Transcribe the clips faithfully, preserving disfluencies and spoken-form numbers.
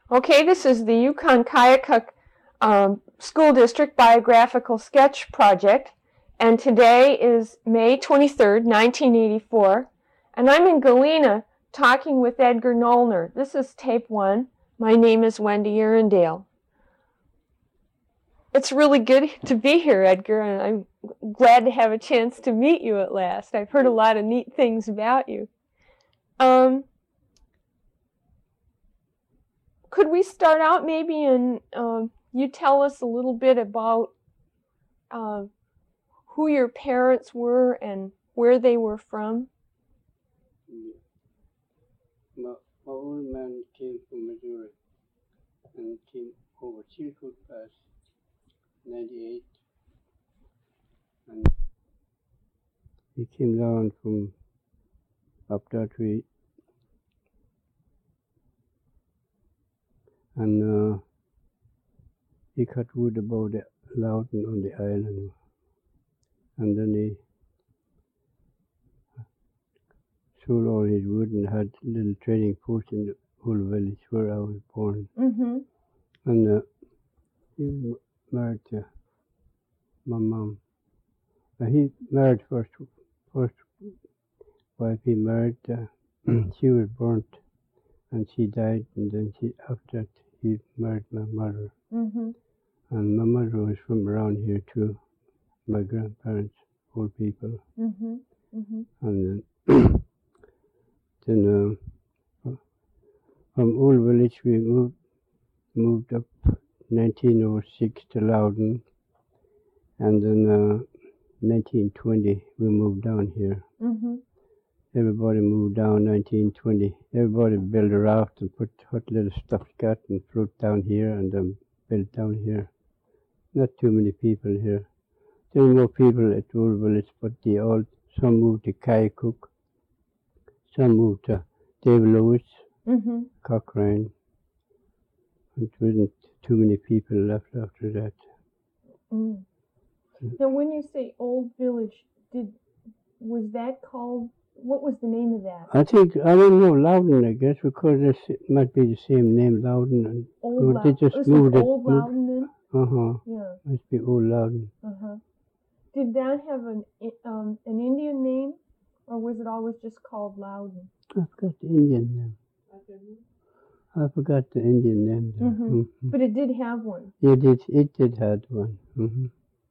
Okay, this is the Yukon-Keokuk um, School District Biographical Sketch Project, and today is May twenty-third, nineteen eighty-four, and I'm in Galena talking with Edgar Nollner. This is tape one. My name is Wendy Arundale. It's really good to be here, Edgar, and I'm glad to have a chance to meet you at last. I've heard a lot of neat things about you. Um, could we start out maybe and uh, you tell us a little bit about uh, who your parents were and where they were from? My, my old man came from Missouri and came over Chilkoot Pass, ninety-eight. And he came down from up that way. And uh, he cut wood about the Loudon on the island. And then he sold all his wood and had a little trading post in the whole village where I was born. Mm-hmm. And uh, he married to my mom. Uh, he married first, first wife he married. Uh, she was burnt and she died. And then she, after that, he married my mother. Mm-hmm. And my mother was from around here too. My grandparents, old people. Mm-hmm. Mm-hmm. And then, then uh, from Old Village we moved moved up nineteen oh six to Loudon, and then uh, nineteen twenty we moved down here. Mm-hmm. Everybody moved down nineteen twenty. Everybody built a raft and put what little stuff got and fruit down here and then built down here. Not too many people here. There were more people at Old Village, but the old, some moved to Keokuk, some moved to Dave Lewis, Mm-hmm. Cochrane. It wasn't too many people left after that. Mm. Now, when you say Old Village, did was that called? What was the name of that? I think, I don't know, Loudon, I guess, because it might be the same name, Loudon. And Old they just Loudon. moved it. Old Loudon then? Uh-huh. Yeah. Must be Old Loudon. Uh-huh. Did that have an um an Indian name, or was it always just called Loudon? I forgot the Indian name. I forgot the Indian name. There. Mm-hmm. Mm-hmm. But it did have one. It did, it did have one. Mm-hmm.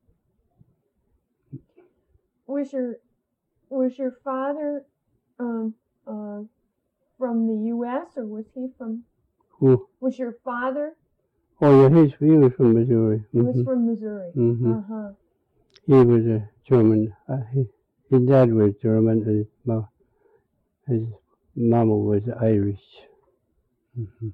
Was your was your father um uh from the U S or was he from? Who? Was your father? Oh, yeah, his, he was from Missouri. He Mm-hmm. was from Missouri. Mm-hmm. Uh-huh. He was a German. Uh, he, his dad was German and his, ma, his mama was Irish. Mm-hmm.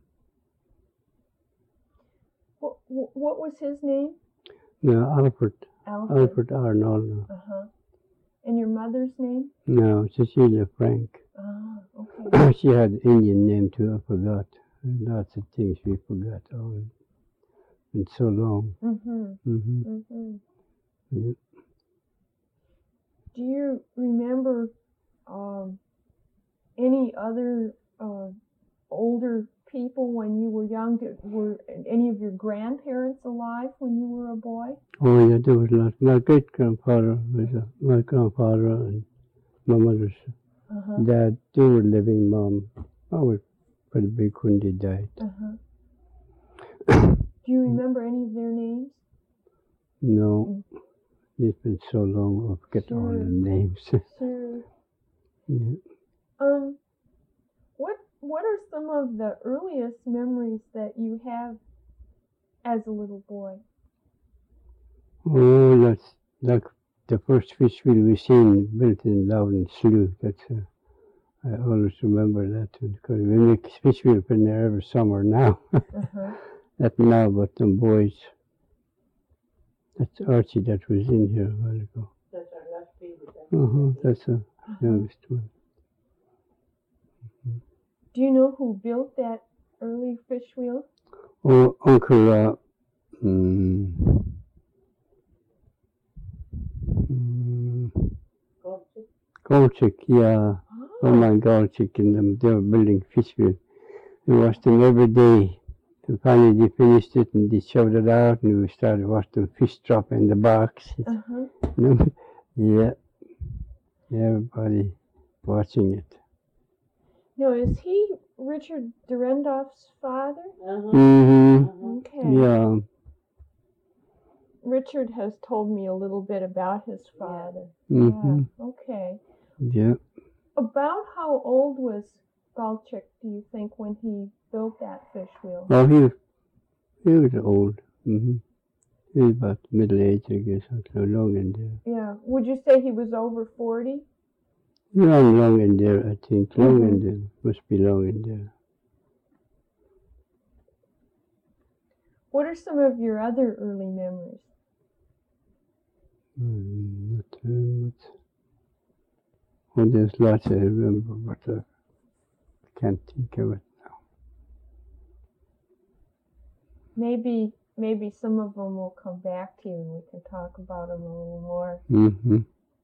What, what was his name? No, Alfred. Alfred. Alfred Arnold. Uh-huh. And your mother's name? No, Cecilia Frank. Ah, okay. She had an Indian name too, I forgot. Lots of things we forgot. Oh, it's so long. Mm-hmm. Mm-hmm. Mm-hmm. Yeah. Do you remember um, any other uh, older people when you were young? Did, were any of your grandparents alive when you were a boy? Oh yeah, there was lots. My great grandfather was a, my grandfather and my mother's Uh-huh. dad. They were living. Mom, I was pretty big when they died. Uh-huh. Do you remember any of their names? No, it's been so long. I forget Sure. all the names. Sure. Yeah. Um, what what are some of the earliest memories that you have as a little boy? Oh, that's like the first fish wheel we seen built in Loudon Slough. That's uh, I always remember that one because we make fish wheel in there every summer now. Uh-huh. Not now, but them boys. That's Archie that was in here a while ago. That's our last favorite. Uh-huh, that's the Uh-huh. youngest one. Do you know who built that early fish wheel? Oh, Uncle, uh, mm, mm, Golchick, yeah. Oh my God, chicken them. They were building fish wheel. We watched them every day. And finally they finished it and they shoved it out and we started watching fish drop in the box. Uh-huh. Yeah, everybody watching it. Now, is he Richard Durendorff's father? Uh-huh. Mm-hmm. Okay. Yeah. Richard has told me a little bit about his father. Mm-hmm. Yeah. Okay. Yeah. About how old was Galchik, do you think, when he built that fish wheel? Oh, he was, he was old. Mm-hmm. He was about middle age, I guess, or so long in there. Yeah. Would you say he was over forty? Long, long in there, I think. Long Mhm. in there. Must be long in there. What are some of your other early memories? Mm, not very much. Well, there's lots I remember, but uh, I can't think of it now. Maybe, maybe some of them will come back to you and we can talk about them a little more. Mm-hmm.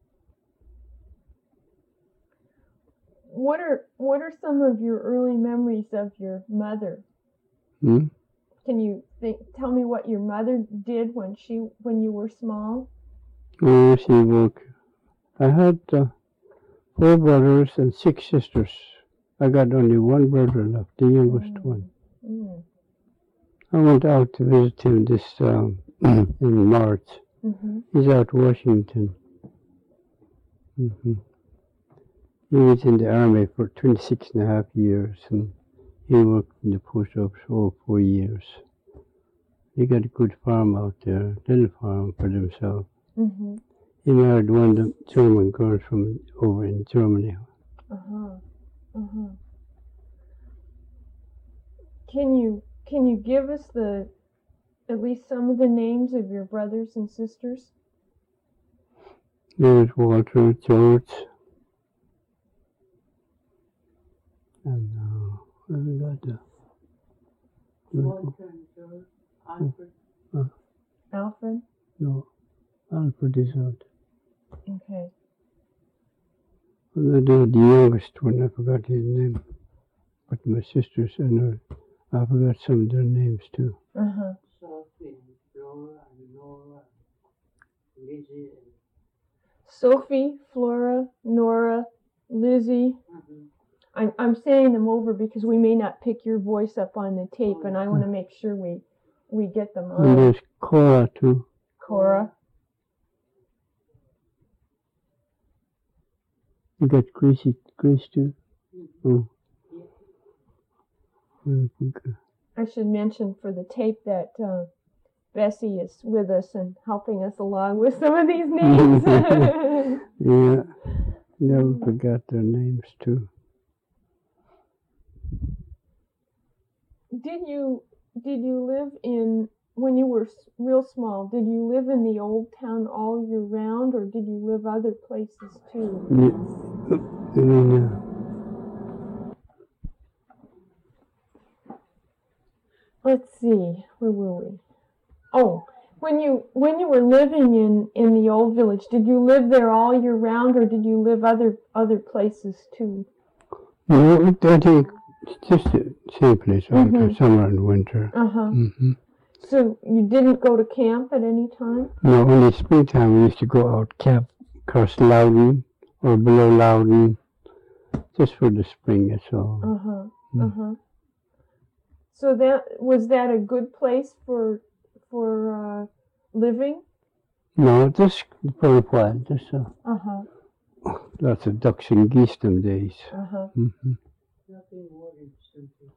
What are what are some of your early memories of your mother? Hmm? Can you think, tell me what your mother did when she when you were small? Oh, she worked. I had uh, four brothers and six sisters. I got only one brother left, the youngest Mm. one. Mm. I went out to visit him this um, in March. Mm-hmm. He's out Washington. Mm-hmm. He was in the army for twenty-six and a half years, and he worked in the post office for four years. He got a good farm out there, little farm for himself. Mm-hmm. He married one of the German girls from over in Germany. Uh-huh. Uh-huh. Can you can you give us the at least some of the names of your brothers and sisters? There was Walter, George, and uh, I got the. Walter and George, Alfred. Alfred? No, Alfred is out. Okay. And the, the youngest one, I forgot his name. But my sisters, I know, I forgot some of their names too. Uh-huh. Sophie and Flora and Nora, Lizzie and Sophie, Flora, Nora, Lizzie. Mhm. I'm I'm saying them over because we may not pick your voice up on the tape, and I want to make sure we we get them And on. there's Cora too. Cora. You got Gracie, Grace too. Oh. I forgot. I should mention for the tape that uh, Bessie is with us and helping us along with some of these names. Yeah, never forgot their names too. Did you did you live in when you were s- real small? Did you live in the old town all year round, or did you live other places too? Yeah. I mean, uh, Let's see, where were we? Oh, when you when you were living in in the old village, did you live there all year round, or did you live other other places too? no, I think it's just the same place all the Mhm. summer and winter. Uh huh. Mm-hmm. So you didn't go to camp at any time? No, only springtime we used to go out camp across Loudon or below Loudon, just for the spring, that's all. Uh huh. Mm. Uh huh. So that was that a good place for for uh, living? No, just for a while, just uh, Uh huh. lots of ducks and geese them days. Uh huh. Mm-hmm. nothing more than something.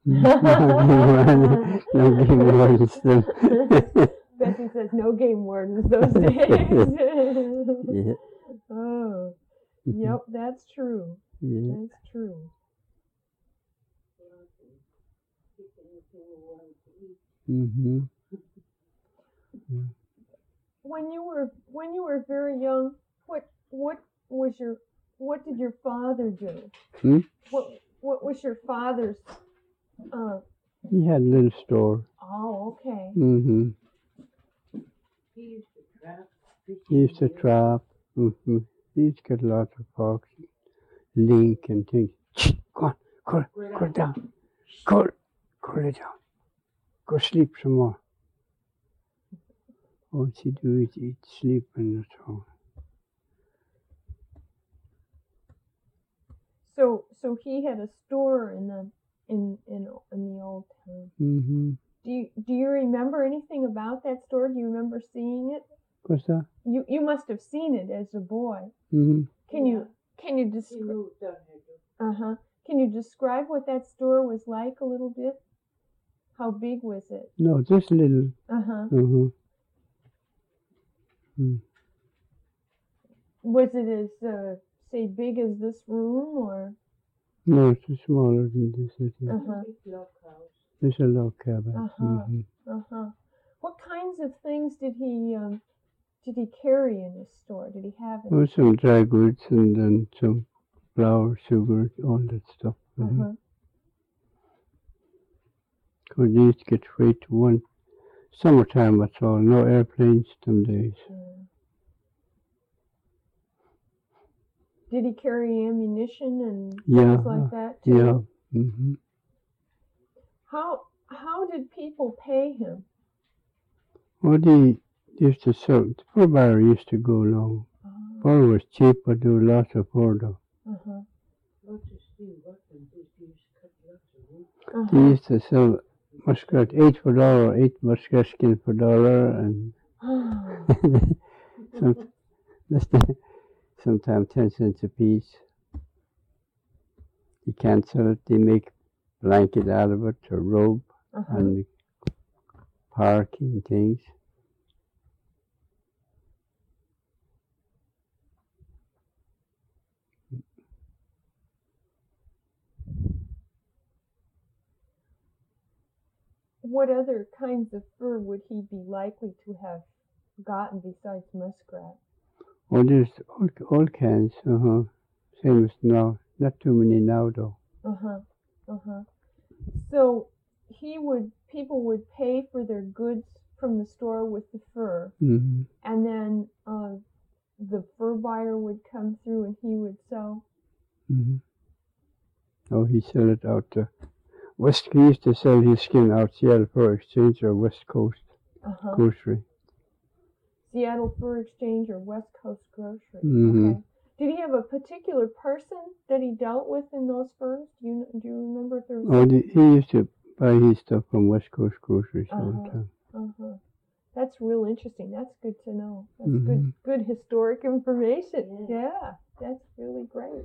No game wardens them. Bessie says no game wardens those days. Yeah. Oh, yep, that's true. Yeah. That's true. Pick anything you wanted to eat. Mm-hmm. When you were when you were very young, what what was your what did your father do? Hmm? What what was your father's? Uh, He had a little store. oh, okay. Mm-hmm. He used to trap. He used to trap. Mm-hmm. He used to get lots of fox, link and things. Shh, go on, go, go it down. Go, go it down. Go sleep some more. All she do is eat, sleep, and that's all. So, so he had a store in the in in in the old town. Mm-hmm. Do you do you remember anything about that store? Do you remember seeing it? What's that? You you must have seen it as a boy. Mm-hmm. Can you can you He describe? moved down here too. Uh huh. Can you describe what that store was like a little bit? How big was it? No, just a little. Uh huh. Mm-hmm. Mm. Was it as uh, say big as this room or? No, it's smaller than this. It is. Uh-huh. Big log house. It's a log cabin. Uh-huh. Mm-hmm. Uh huh. What kinds of things did he um, did he carry in his store? Did he have? In Oh, some dry goods and then some flour, sugar, all that stuff. Uh Mm-hmm. huh. Cause they used to get freight one summertime. That's all. No airplanes some days. Did he carry ammunition and Yeah. things like that too? Yeah. Mm-hmm. How how did people pay him? Well, they used to sell. The fur buyer used to go along. Fur was cheap, but there was lots of fur though. Uh huh. Lots of steel workmen used to use cut lots of wood. Uh They huh. used to sell muskrat eight for dollar, eight muskrat skin for dollar, and some, sometimes ten cents a piece. You can't sell it. They make blanket out of it or robe Uh-huh. and parky and things. What other kinds of fur would he be likely to have gotten besides muskrat? Oh, there's all, all kinds. Uh huh. Same as now. Not too many now though. Uh huh. Uh huh. So he would people would pay for their goods from the store with the fur, Mm-hmm. and then uh, the fur buyer would come through and he would sell. Mm-hmm. Oh, he sell it out to West. He used to sell his skin out Seattle Fur Exchange or West Coast Uh huh. Grocery. Seattle Fur Exchange or West Coast Grocery. Mhm. Okay. Did he have a particular person that he dealt with in those furs? Do you do you remember if there was? Oh, the, he used to buy his stuff from West Coast Groceries all Uh-huh. the time. Uh-huh. That's real interesting. That's good to know. That's Mhm. good good historic information. Yeah. Yeah, that's really great.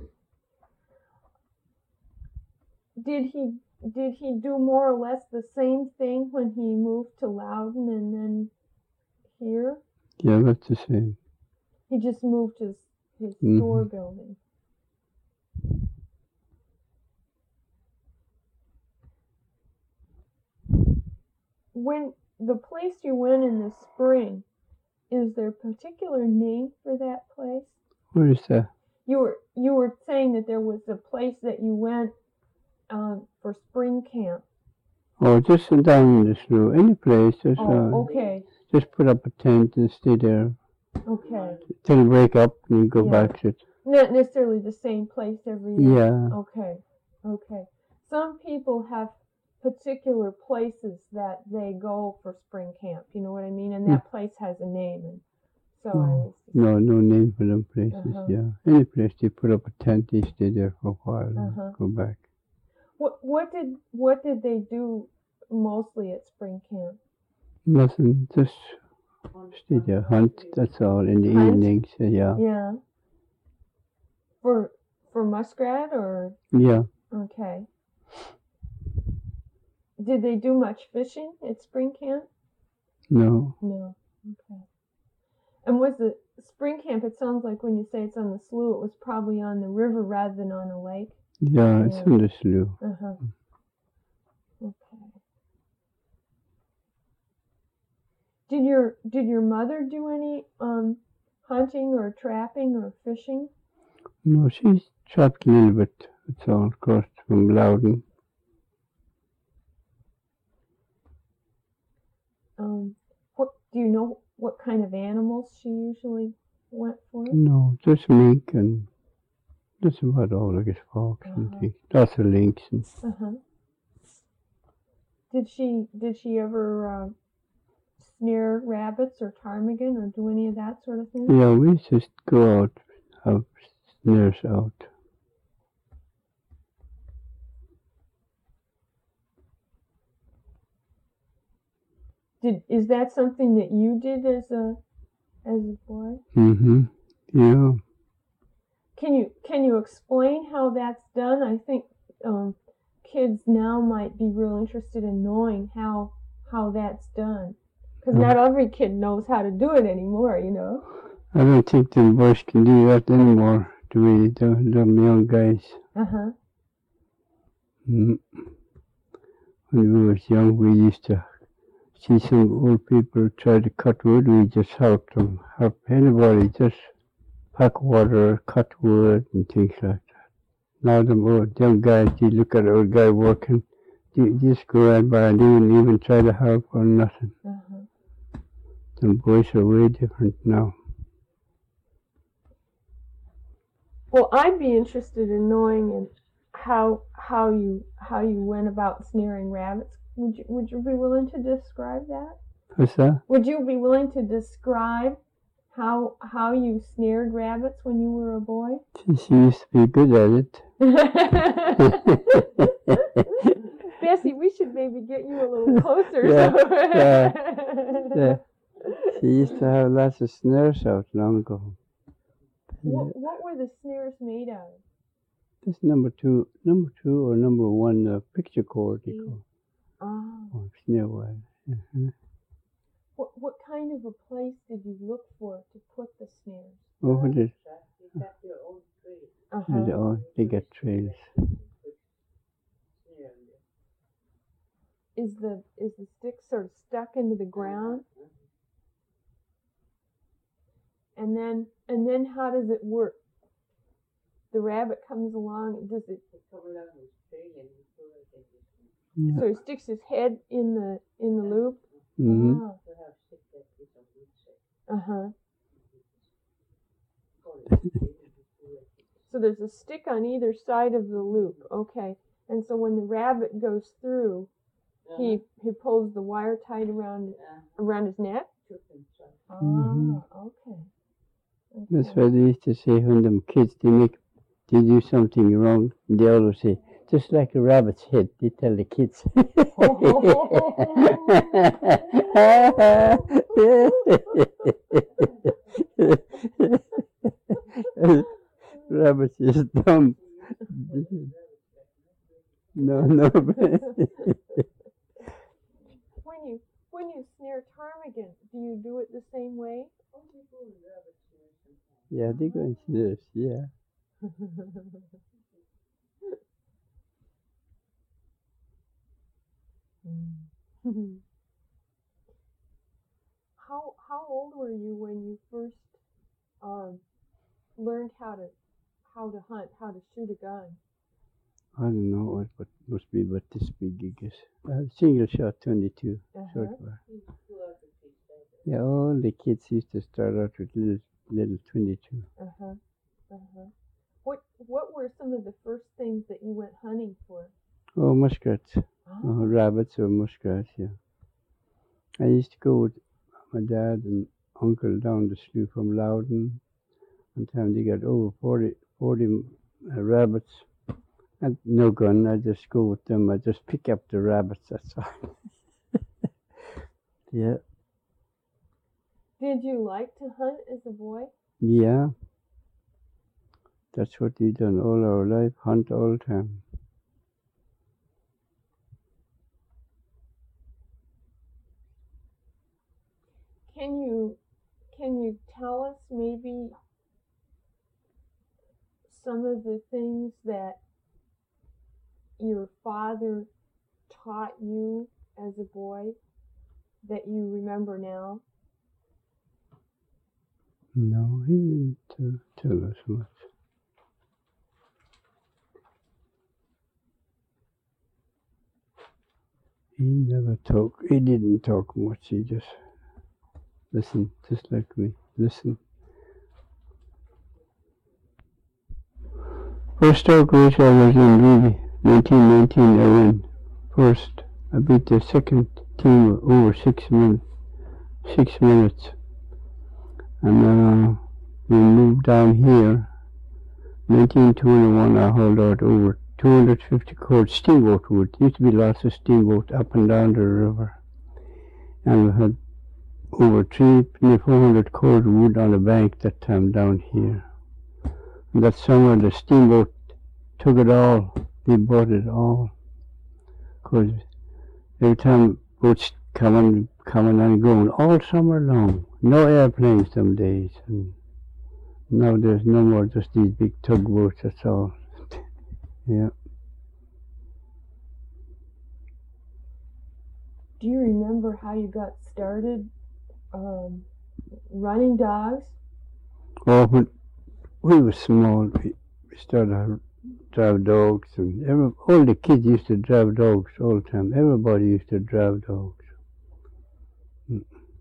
Did he did he do more or less the same thing when he moved to Loudon and then here? Yeah, that's the same. He just moved his his Mhm. store building. When the place you went in the spring, is there a particular name for that place? What is that? You were you were saying that there was a place that you went um, for spring camp. Oh, just down in the snow. Any place. Just, Oh, uh, okay, just put up a tent and stay there okay. till it break up and you go Yeah. back to it. Not necessarily the same place every year. Yeah. Okay, okay. Some people have particular places that they go for spring camp. You know what I mean? And that place has a name. And so I was. No, no name for them places. Uh-huh. Yeah. Any place they put up a tent, they stay there for a while and Uh-huh. go back. What what did what did they do mostly at spring camp? Nothing. Just Hunt, stay there, hunt. That's all. In the Hunt? evenings. uh, Yeah. Yeah. For for muskrat or Yeah. okay. Did they do much fishing at spring camp? No. No. Okay. And was the spring camp? It sounds like when you say it's on the slough, it was probably on the river rather than on a lake. Yeah, it's Yeah. on the slough. Uh huh. Okay. Did your did your mother do any um hunting or trapping or fishing? No, she's trapped a little bit. It's all across from Loudon. Um, what do you know? What kind of animals she usually went for? No, just mink and that's about all. I guess fox and Uh-huh. things. Lots of lynx and Uh huh. Did she did she ever uh, snare rabbits or ptarmigan or do any of that sort of thing? Yeah, we just go out, have snares out. Did is that something that you did as a as a boy? Mm-hmm. Yeah. Can you can you explain how that's done? I think um, kids now might be real interested in knowing how how that's done, because Mm. not every kid knows how to do it anymore. You know. I don't think them boys can do that anymore, to me, them, them young guys. Uh huh. Mm. When we was young, we used to see some old people try to cut wood, we just helped them. Help anybody, just pack water, cut wood, and things like that. Now the old young guys, you look at an old guy working, you just go right by and they wouldn't even try to help or nothing. Uh-huh. The boys are way different now. Well, I'd be interested in knowing in how how you how you went about snaring rabbits. Would you would you be willing to describe that? What's that? Would you be willing to describe how how you snared rabbits when you were a boy? She used to be good at it. Bessie, we should maybe get you a little closer. Yeah, so- yeah, yeah. She used to have lots of snares out long ago. What, what were the snares made out of? This number two, number two or number one uh, picture cord, they call it. Ah. Oh, snare wire. Uh-huh. What what kind of a place did you look for to put the snares? Oh, what is You got your own tree. Uh-huh. it? Oh, they got trails. Yeah. Is the is the stick sort of stuck into the ground? And then and then how does it work? The rabbit comes along. Does it? You cover it up with tree and you put it in this. Yeah. So he sticks his head in the in the loop. Mm-hmm. Ah. You have stick that with a wood stick. Uh huh. Call it tree and you do it. So there's a stick on either side of the loop. Okay. And so when the rabbit goes through, he he pulls the wire tight around Uh, around his neck. took himself. Ah. Mhm. Okay. That's Okay. what they used to say when them kids, they make, they do something wrong, they always say, just like a rabbit's head, they tell the kids. Rabbits is dumb. No, no. When you when you snare ptarmigan, do you do it the same way? Yeah, they go into this, yeah. how how old were you when you first um, learned how to how to hunt, how to shoot a gun? I don't know what, but must be about this big, I guess. Uh, single shot twenty-two, Uh-huh. short bar. Yeah, all the kids used to start out with little, little twenty-two. Uh-huh. Uh-huh. What what were some of the first things that you went hunting for? Oh, muskrats. Oh. Oh, rabbits or muskrats, yeah. I used to go with my dad and uncle down the slough from Loudon. One time they got over forty, forty uh, rabbits. And no gun, I just go with them. I just pick up the rabbits, that's all. Yeah, Did you like to hunt as a boy? yeah. That's what we done all our life, hunt all the time. Can you can you tell us maybe some of the things that your father taught you as a boy that you remember now? No, he didn't uh, tell us much. He never talked, he didn't talk much, he just listened, just like me, listen. First talk race I was in, really, nineteen nineteen I went, first. I beat the second team over six min, six minutes, and uh, we moved down here. nineteen twenty-one, I hauled out over two hundred fifty cord steamboat wood. Used to be lots of steamboats up and down the river, and we had over three, four hundred cord wood on the bank that time down here. And that summer the steamboat took it all. They bought it all. Cause every time boats coming, coming and going all summer long. No airplanes some days. And now there's no more, just these big tugboats, that's all. Yeah. Do you remember how you got started um, running dogs? Oh, when we were small, we, we started to drive dogs, and every, all the kids used to drive dogs all the time. Everybody used to drive dogs. Mm.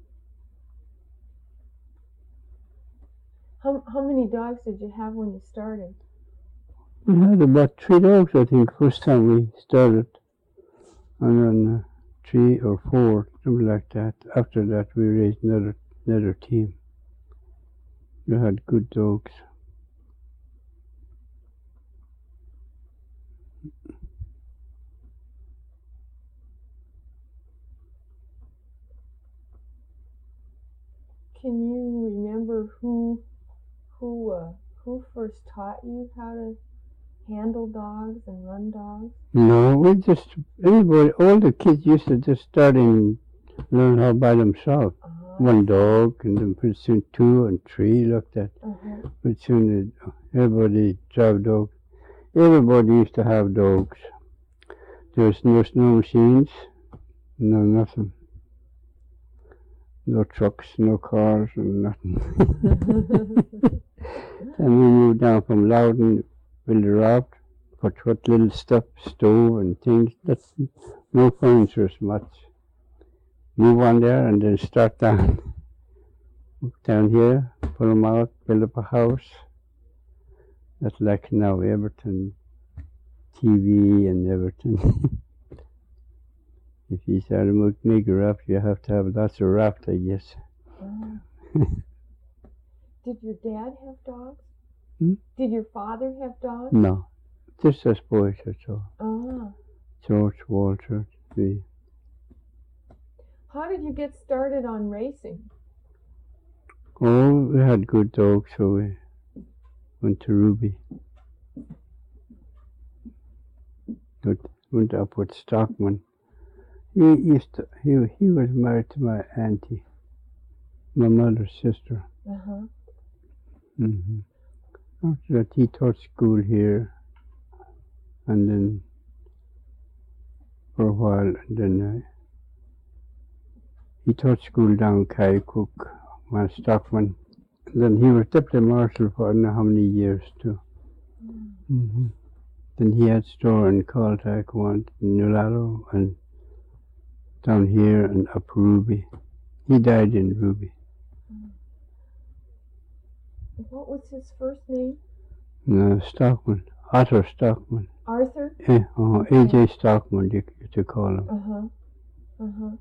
How, how many dogs did you have when you started? We had about three dogs, I think, first time we started. And then uh, three or four, something like that. After that, we raised another another team. We had good dogs. Can you remember who who uh, who first taught you how to handle dogs and run dogs? No, we just, everybody, all the kids used to just start and learn how by themselves. Uh-huh. One dog, and then pretty soon two and three, like that. Uh-huh. Pretty soon uh, everybody drive dogs. Everybody used to have dogs. There was no snow machines, no nothing. No trucks, no cars, and nothing. Then we moved down from Loudon, built a raft, put what little stuff, stove and things. That's no furniture as much. Move on there and then start down. Down here, pull them out, build up a house. That's like now, everything, T V and everything. If you start to make a raft, you have to have lots of raft, I guess. Uh, did your dad have dogs? Hmm? Did your father have dogs? No, just us boys, that's all. Ah. George, Walter, me. How did you get started on racing? Oh, we had good dogs, so we went to Ruby. Good, went up with Stockman. He used to, he, he was married to my auntie, my mother's sister. Uh-huh. Mm-hmm. After that, he taught school here, and then for a while, and then uh, he taught school down Kaycook, my Stockman. And then he was deputy marshal for I don't know how many years too. Mm. Mm-hmm. Then he had store in Caltech, one in Nulato, and down here and up Ruby. He died in Ruby. Mm. What was his first name? No, Stockman, Otto Stockman. Arthur? Yeah, uh, A J Stockman, you used to call him. Uh-huh. Uh-huh.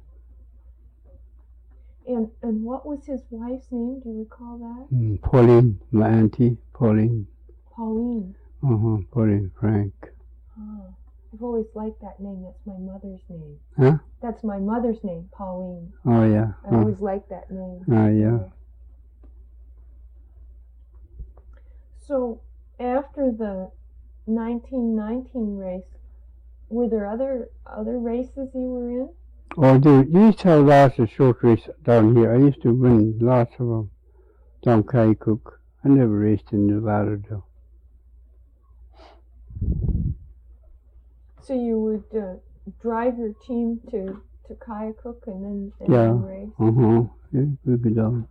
And and what was his wife's name? Do you recall that? Mm, Pauline, my auntie, Pauline. Pauline. Uh-huh, Pauline Frank. Oh, I've always liked that name. That's my mother's name. Huh? That's my mother's name, Pauline. Oh, yeah. I uh, always liked that name. Ah, yeah. So, after the nineteen nineteen race, were there other other races you were in? Oh, dude, you used to have lots of short races down here. I used to win lots of them down Kaycook. I never raced in Nevada, though. So you would uh, drive your team to, to Kayakuk and then, and Yeah. then race? Uh-huh. Yeah, we go down.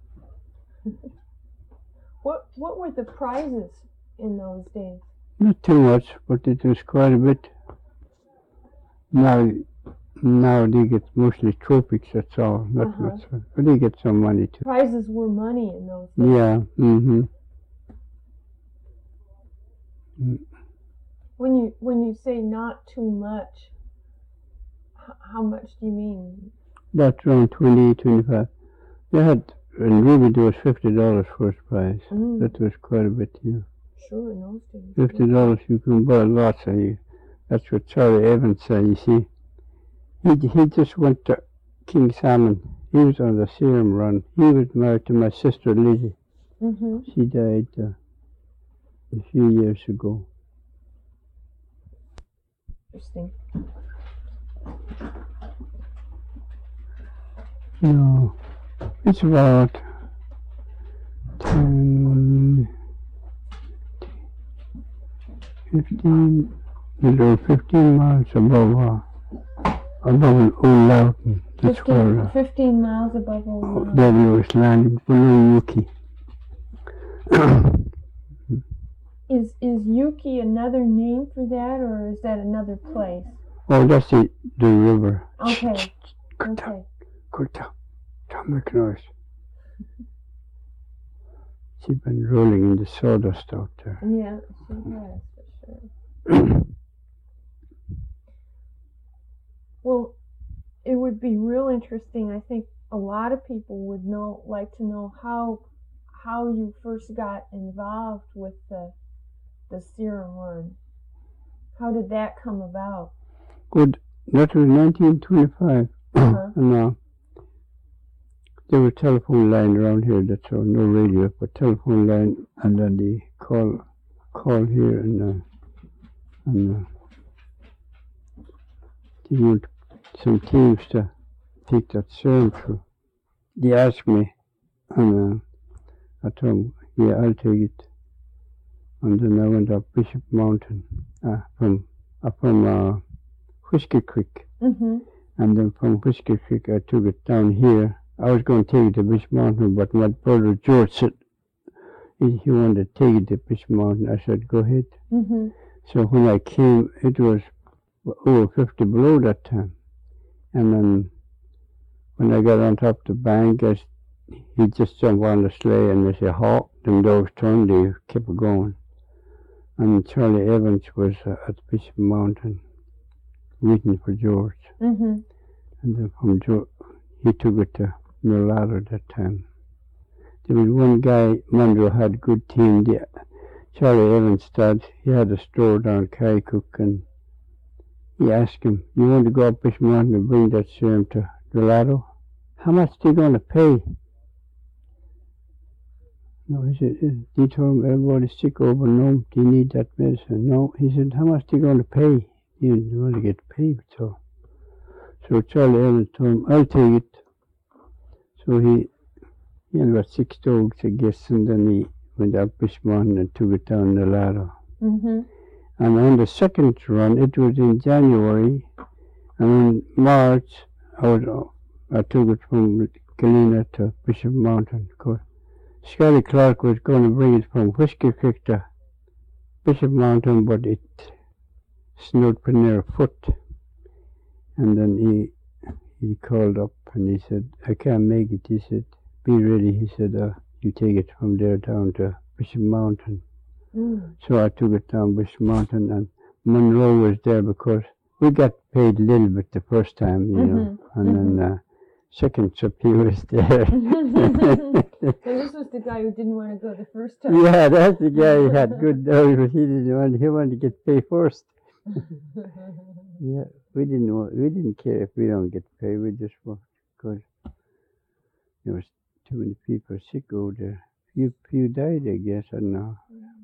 What what were the prizes in those days? Not too much, but it was quite a bit. Now, now they get mostly trophies, that's all. Not Uh-huh. much. But they get some money too. Prizes were money in those days. Yeah, mm-hmm. When you when you say not too much, H- how much do you mean? That's around twenty, twenty-five. They had, in Ruby, there was fifty dollars first prize. Mm, That was quite a bit, yeah. sure, in those days. fifty dollars you can buy lots of you. That's what Charlie Evans said, you see. He, he just went to King Salmon. He was on the serum run. He was married to my sister Lizzie. Mm-hmm. She died uh, a few years ago. Interesting. No, it's about ten, fifteen, little fifteen miles above, uh, above Old Loughton. That's fifteen, where uh, fifteen miles above Old Loughton. Daddy was landing below Yuki. Is is Yuki another name for that, or is that another place? Oh, that's the, the river. Okay. Good down, Okay. good down. Don't make noise. She's been rolling in the sawdust out there. Yeah, she has for sure. Well, it would be real interesting. I think a lot of people would know, like to know how how you first got involved with the the serum run. How did that come about? Good. That was nineteen twenty-five. Uh-huh. And uh, there was a telephone line around here. That's all. No radio, but telephone line, and then the call, call here, and uh, and uh, they want some teams to take that serum through. They asked me, and uh, I told them, yeah, I'll take it. And then I went up Bishop Mountain, uh, from uh, from uh, Whiskey Creek. Mm-hmm. And then from Whiskey Creek, I took it down here. I was going to take it to Bishop Mountain, but my brother George said he, he wanted to take it to Bishop Mountain. I said, go ahead. Mm-hmm. So when I came, it was over fifty below that time. And then when I got on top of the bank, I, he just jumped on the sleigh and they said, halt. Them dogs turned, they kept going. And Charlie Evans was uh, at Bishop Mountain waiting for George. Mm-hmm. And then from George, he took it to Mulatto that time. There was one guy, Monroe had a good team. The, Charlie Evans dad, he had a store down Carricook, and he asked him, you want to go up Bishop Mountain and bring that serum to Mulatto? How much are you going to pay? No, he said, he told him, everybody's sick over no, do you need that medicine? No, he said, how much are you going to pay? You didn't want to get paid, so. So Charlie Evans told him, I'll take it. So he, he had about six dogs, I guess, and then he went up Bishop Mountain and took it down the ladder. Mm-hmm. And on the second run, it was in January, and in March, I was, I took it from Galena to Bishop Mountain. Scotty Clark was going to bring it from Whiskey Creek to Bishop Mountain, but it snowed pretty near a foot. And then he he called up and he said, I can't make it. He said, be ready. He said, uh, you take it from there down to Bishop Mountain. Mm. So I took it down Bishop Mountain, and Monroe was there because we got paid a little bit the first time, you Mm-hmm. know, and Mm-hmm. then uh, second trip he was there. So this was the guy who didn't want to go the first time. Yeah, that's the guy who had good dogs, but he didn't want, he wanted to get paid first. Yeah, we didn't want, we didn't care if we don't get paid. We just wanted, because there was too many people sick over there. Few, few died, I guess. I don't know.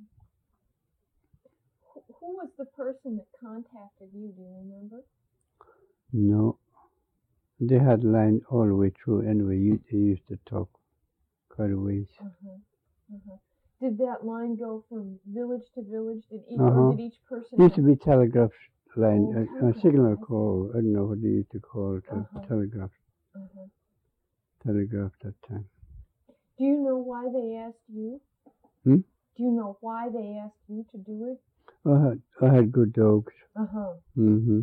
Who who was the person that contacted you? Do you remember? No, they had line all the way through. Anyway, you, they used to talk quite a ways. Uh-huh. Uh-huh. Did that line go from village to village? Did each, Uh-huh. or did each person? Used to have- be telegraph line, Oh, a, a telegraph, signal I see. call. I don't know what they used to call it. Uh-huh. A telegraph, Uh-huh. telegraph that time. Do you know why they asked you? Hmm? Do you know why they asked you to do it? I had, I had good dogs. Uh-huh. Mm-hmm.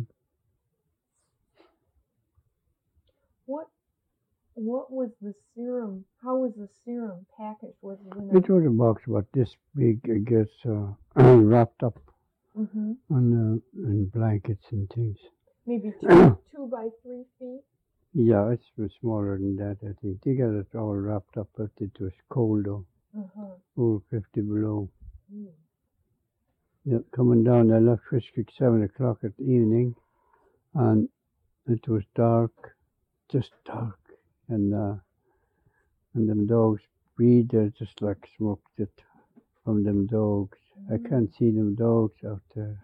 What what was the serum? How was the serum packaged? Was it in a... It was a box about this big, I guess, uh, wrapped up Mm-hmm. on uh, in blankets and things. maybe two, two by three feet. Yeah, it was smaller than that, I think. They got it all wrapped up, but it was cold though. Uh-huh. Over fifty below. Mm. Yeah, coming down, I left Fish Creek seven o'clock at the evening, and it was dark, just dark, and uh, and them dogs breathe there just like smoke that from them dogs. Mm-hmm. I can't see them dogs out there.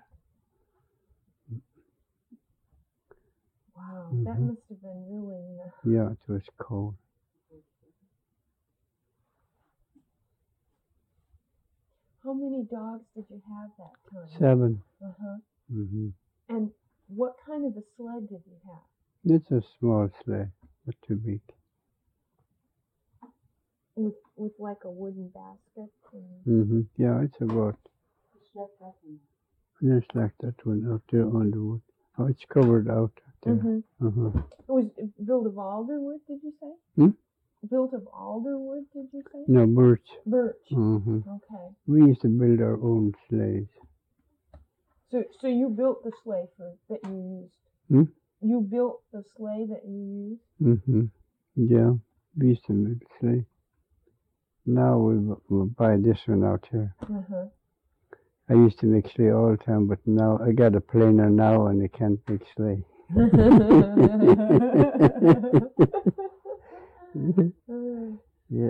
Wow, Mm-hmm. that must have been really. Uh... Yeah, it was cold. How many dogs did you have that time? Seven. Uh-huh. Mm-hmm. And what kind of a sled did you have? It's a small sleigh, not too big. With with like a wooden basket? And... Mm-hmm. Yeah, it's about. Just like that one out there on the wood. Oh, it's covered out there. Mm-hmm. Uh-huh. It was built of alder wood, did you say? Hmm? Built of alder wood, did you say? No, birch. Birch. Mm-hmm. Okay. We used to build our own sleighs. So so you built the sleigh for that you used? Hmm? You built the sleigh that you used? Mm-hmm. Yeah, we used to make sleigh. Now we, we buy this one out here. Uh-huh. I used to make sleigh all the time, but now I got a planer now and I can't make sleigh. Yeah.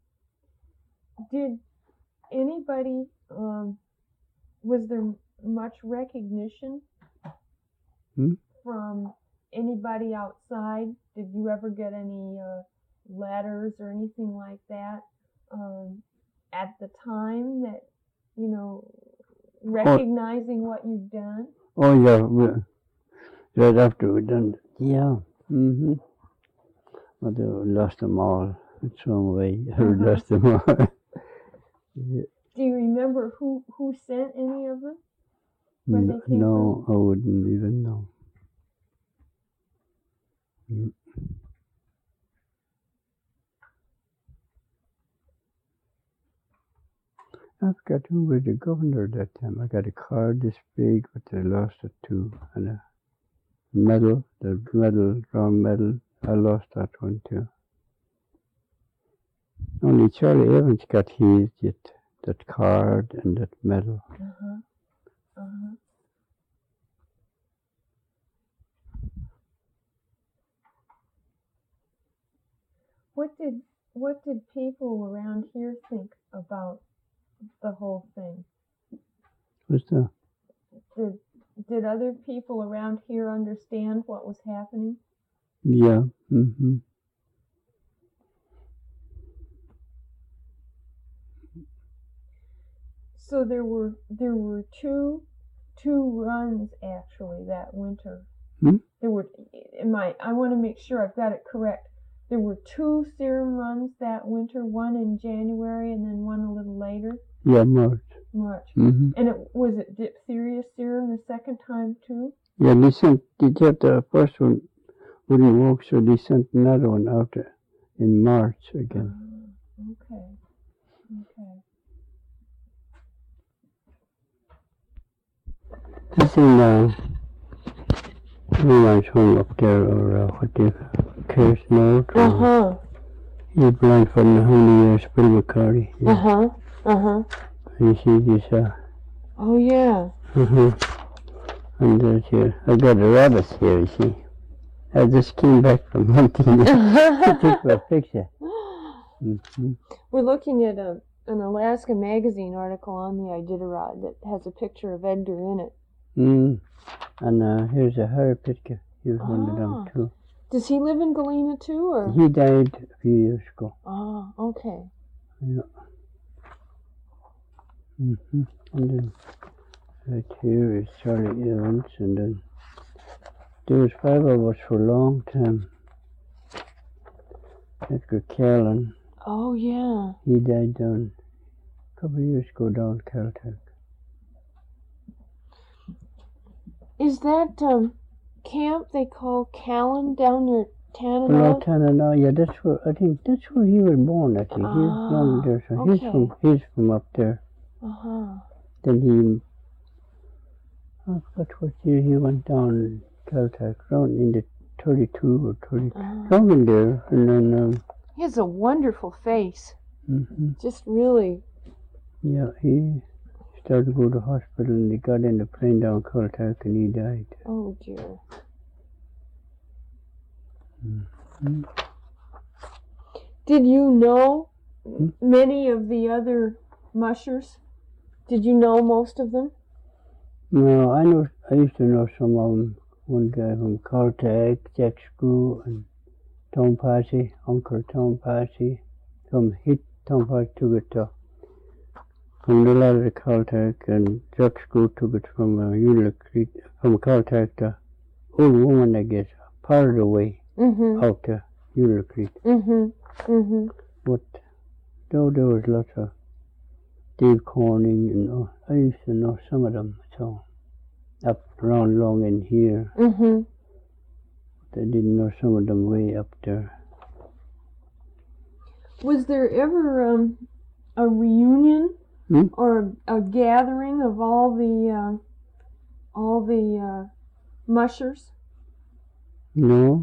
Did anybody, um, was there much recognition Hmm? from anybody outside? Did you ever get any uh, letters or anything like that um, at the time that, you know, recognizing what you've done? Oh, yeah. we- Right after we done it. Yeah. Mm-hmm. But they lost them all. It's wrong way. I Uh-huh. lost them all. Yeah. Do you remember who, who sent any of them? Where No, they came no, I wouldn't even know. Mm. I forgot who was the governor that time. I got a card this big, but I lost it too. And a medal, the medal, round medal, I lost that one too. Only Charlie Evans got his, yet, that card and that medal. Uh-huh. Uh-huh. What did what did people around here think about the whole thing? What's that? Did did other people around here understand what was happening? Yeah. Mm-hmm. So there were there were two two runs actually that winter. Hmm? There were in my I want to make sure I've got it correct. There were two serum runs that winter, one in January and then one a little later, Yeah, March. March. Mm-hmm. And it was it diphtheria serum the second time too? Yeah, they sent, they did the first one wouldn't work, so they sent another one out uh, in March again. Oh, okay. Okay. This in uh, Reman's home up there, or uh, what they Curse Note. Uh huh. He's blind for how many years, Bill McCarty. Uh huh. Uh huh. You see this, uh, Oh yeah. uh-huh. And there's here, I got a rabbit here, you see. I just came back from hunting. I took a picture. Mm-hmm. We're looking at a, an Alaska Magazine article on the Iditarod that has a picture of Edgar in it. Mm. And uh, here's a Harry Pitka. He was one of them Ah. too. Does he live in Galena too, or? He died a few years ago. Oh, okay. Yeah. Mm-hmm. And then right here is Charlie Evans, and then there was five of us for a long time. Edgar Callan, Oh yeah. he died down a couple of years ago down Caltech. Is that um camp they call Callan down near Below Tanana? Tanana, yeah, that's where, I think that's where he was born, I think. He was young Ah, there, so he's okay. from, he's from up there. Uh huh. Then he, I forgot what year he went down Caltech, around in the thirty-two or thirty, Uh, somewhere in there. And then, um, he has a wonderful face. hmm Just really. yeah, he started to go to hospital and he got in the plane down Caltech and he died. Oh dear. Mm-hmm. Did you know Hmm? many of the other mushers? Did you know most of them? No, I know. I used to know some of them. One guy from Caltech, Jack Screw, and Tom Passy, Uncle Tom Passy. Tom hit Tom Passy took it to, from the ladder to Caltech, and Jack Screw took it from uh, Eula Creek, from Caltech to old woman, I guess, part of the way Mm-hmm. out to Eula Creek. Mm-hmm. Mm-hmm. But though there was lots of Dave Corning, and uh, I used to know some of them, so up around long in here. Mm-hmm. I didn't know some of them way up there. Was there ever um, a reunion Hmm? or a, a gathering of all the uh, all the uh, mushers? No.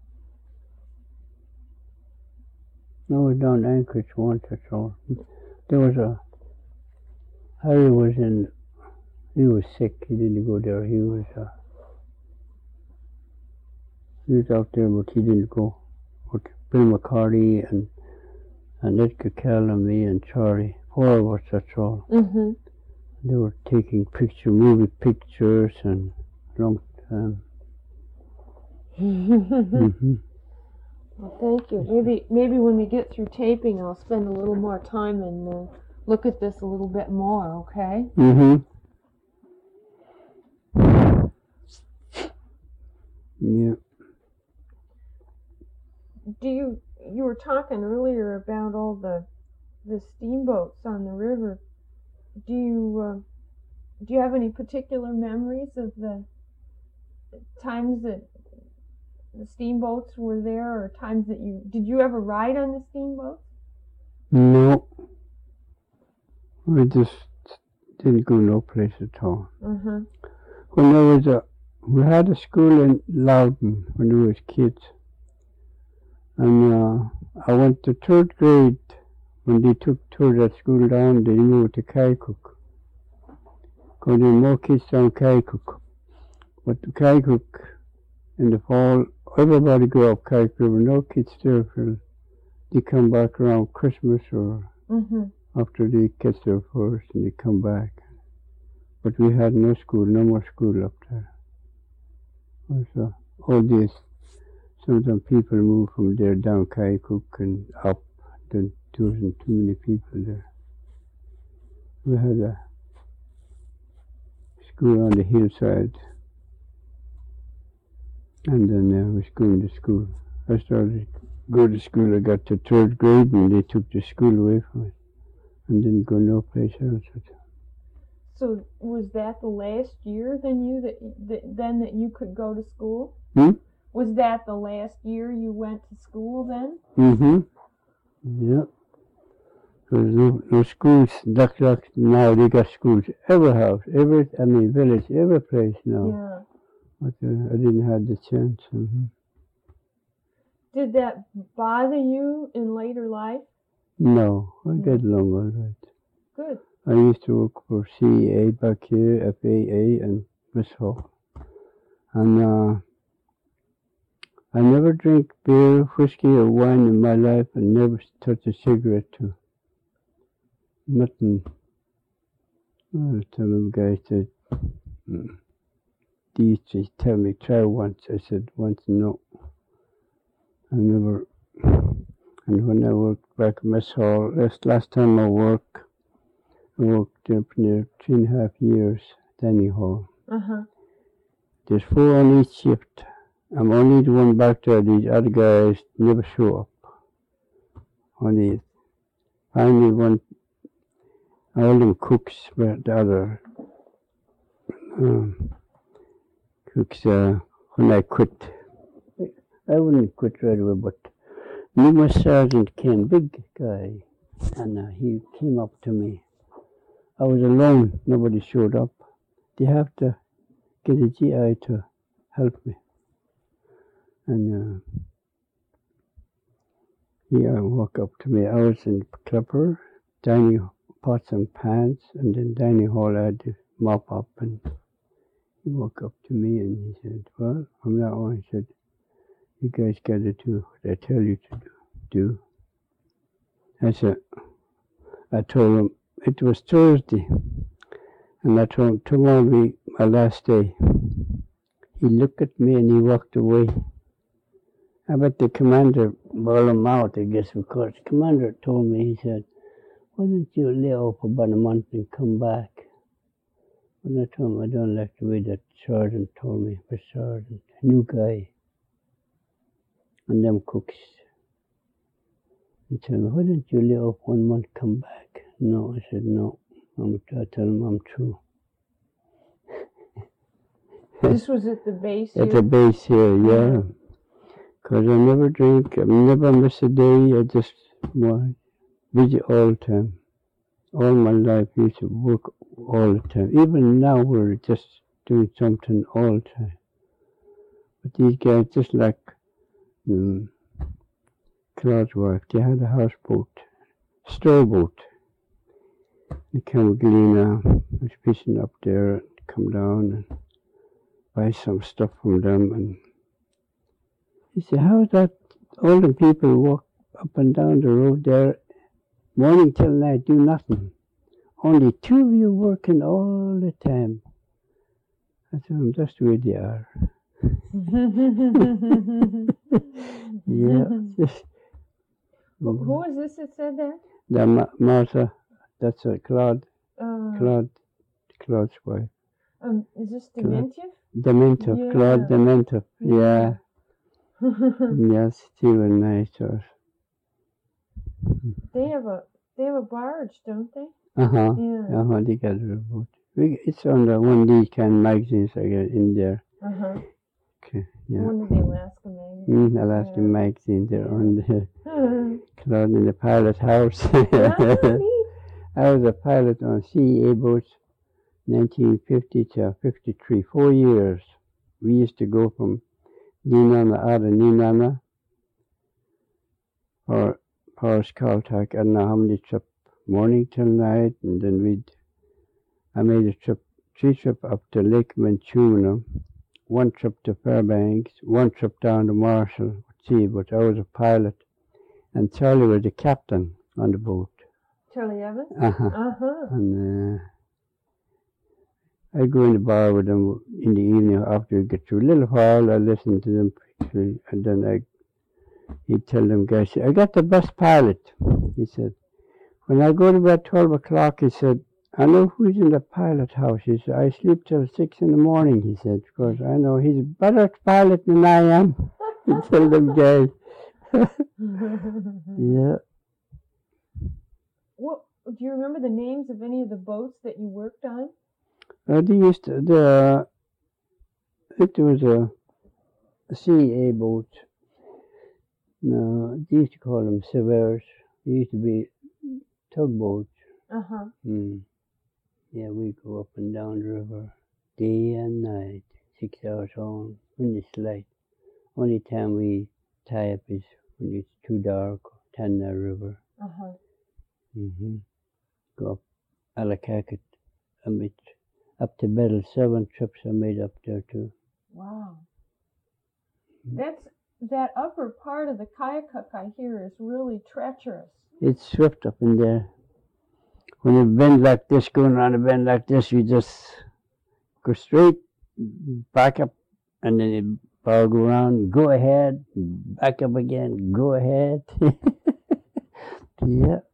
I was down Anchorage once or so. There was a, Harry was in, he was sick, he didn't go there, he was, uh, he was out there but he didn't go. But Bill McCarty and, and Edgar Kell and me and Charlie, four of us, that's all. Mm-hmm. They were taking picture, movie pictures and long time. Mm-hmm. Well, thank you. Maybe maybe when we get through taping, I'll spend a little more time and uh, look at this a little bit more. Okay? Mm-hmm. Yeah. Do you you were talking earlier about all the the steamboats on the river? Do you uh, do you have any particular memories of the times that the steamboats were there, or times that you did you ever ride on the steamboats? No. We just didn't go no place at all. Uh-huh. When there was a, we had a school in Loudon when we was kids. And uh, I went to third grade. When they took tore that school down, they moved to Kaikook. Because there were more kids down Kaikook. But Kaikook, in the fall, everybody go up Kaikook. There were no kids there till they come back around Christmas or Mm-hmm. after they catch their first and they come back. But we had no school, no more school up there. So all these, some of them people moved from there down Kaikook and up. Then there wasn't too many people there. We had a school on the hillside. And then I was going to school. I started to go to school. I got to third grade and they took the school away from it. And didn't go no place else. So was that the last year then you that, that then that you could go to school? Hmm? Was that the last year you went to school then? Mm-hmm. Yeah. There's no, no schools. Duck, duck, now they got schools every house, every, I mean village, every place now. Yeah. But uh, I didn't have the chance. Mm-hmm. Did that bother you in later life? No, I Mm. get along all right. Good. I used to work for C A back here, F A A, and Miss Hall. And uh, I never drink beer, whiskey, or wine in my life, and never touched a cigarette too. Nothing. I tell them guys that mm, they used to tell me try once. I said once no. I never. And when I worked back at Mess Hall, last last time I worked, I worked there for near three and a half years, dining hall. Uh-huh. There's four on each shift. I'm only the one back there. These other guys never show up. Only finally one, all them cooks, but the other um, cooks, uh, when I quit, I wouldn't quit right away, but me, my Sergeant Ken, big guy, and uh, he came up to me. I was alone, nobody showed up. They have to get a G I to help me. And uh, he uh, walked up to me. I was in the Clipper, dining pots and pans, and then dining hall I had to mop up. And he walked up to me and he said, well, from now on, he said, you guys got to do what I tell you to do. do. I said, I told him it was Thursday, and I told him tomorrow will be my last day. He looked at me and he walked away. I bet the commander bawled him out, I guess, because the commander told me, he said, why don't you lay off about a month and come back? When I told him I don't like the way that sergeant told me, the sergeant, new guy, and them cooks. He told me, why don't you lay off one month, come back? No, I said, no. I'm, I tell him I'm through. This was at the base here? At the base here, yeah. Because I never drink, I never miss a day. I just was busy all the time. All my life I used to work all the time. Even now we're just doing something all the time. But these guys, just like um, Claude's wife, they had a houseboat, store boat. They came with Galena, was fishing up there, and come down and buy some stuff from them. And he said, how is that all the people walk up and down the road there, morning till night, do nothing? Only two of you working all the time. I said, that's the way they are. Yeah. Who was this that said that? The Ma- Martha, that's a Claude, Uh, Claude, Claude's wife. um, is this Claude. Dementia? Dementor, Yeah. Claude Dementor, yeah. Yes, she was nice to us. They have a they have a barge, don't they? Uh-huh, Yeah. uh-huh, they got a boat. We, it's on the one of these kind of magazines I get in there. Uh-huh. Okay, yeah. One of the Alaska magazines. Mm, Alaska Yeah. magazine, they're Yeah. on the Claude in the pilot house. Ah, neat. I was a pilot on C A boats, nineteen fifty to fifty-three, four years. We used to go from Nenana out of Nenana or Forest Caltac. I don't know how many trips, morning till night, and then we'd, I made a trip, three trips up to Lake Manchuna, one trip to Fairbanks, one trip down to Marshall, see, but I was a pilot, and Charlie was the captain on the boat. Charlie Evans? Uh-huh. Uh-huh. And uh, I go in the bar with them in the evening after we get through. A little while, I listen to them, and then I, he'd tell them guys, I got the best pilot. He said, when I go to bed twelve o'clock, he said, I know who's in the pilot house. He said, I sleep till six in the morning, he said, because I know he's a better pilot than I am. He'd tell them guys. Yeah. What, do you remember the names of any of the boats that you worked on? Uh, they used to, the, it was a, a C A boat. No, they used to call them Severs. They used to be tugboats. Uh-huh. Mm. Yeah, we go up and down the river day and night, six hours on when it's light. Only time we tie up is when it's too dark, Tanna River. Uh-huh. Mm-hmm. Go up Allakaket, I made up to Bedell, seven trips I made up there too. Wow. That's, that upper part of the Kayakuk, I hear, is really treacherous. It's swift up in there. When you bend like this, going around a bend like this, you just go straight, back up, and then you bow, go around, go ahead, back up again, go ahead. Yeah.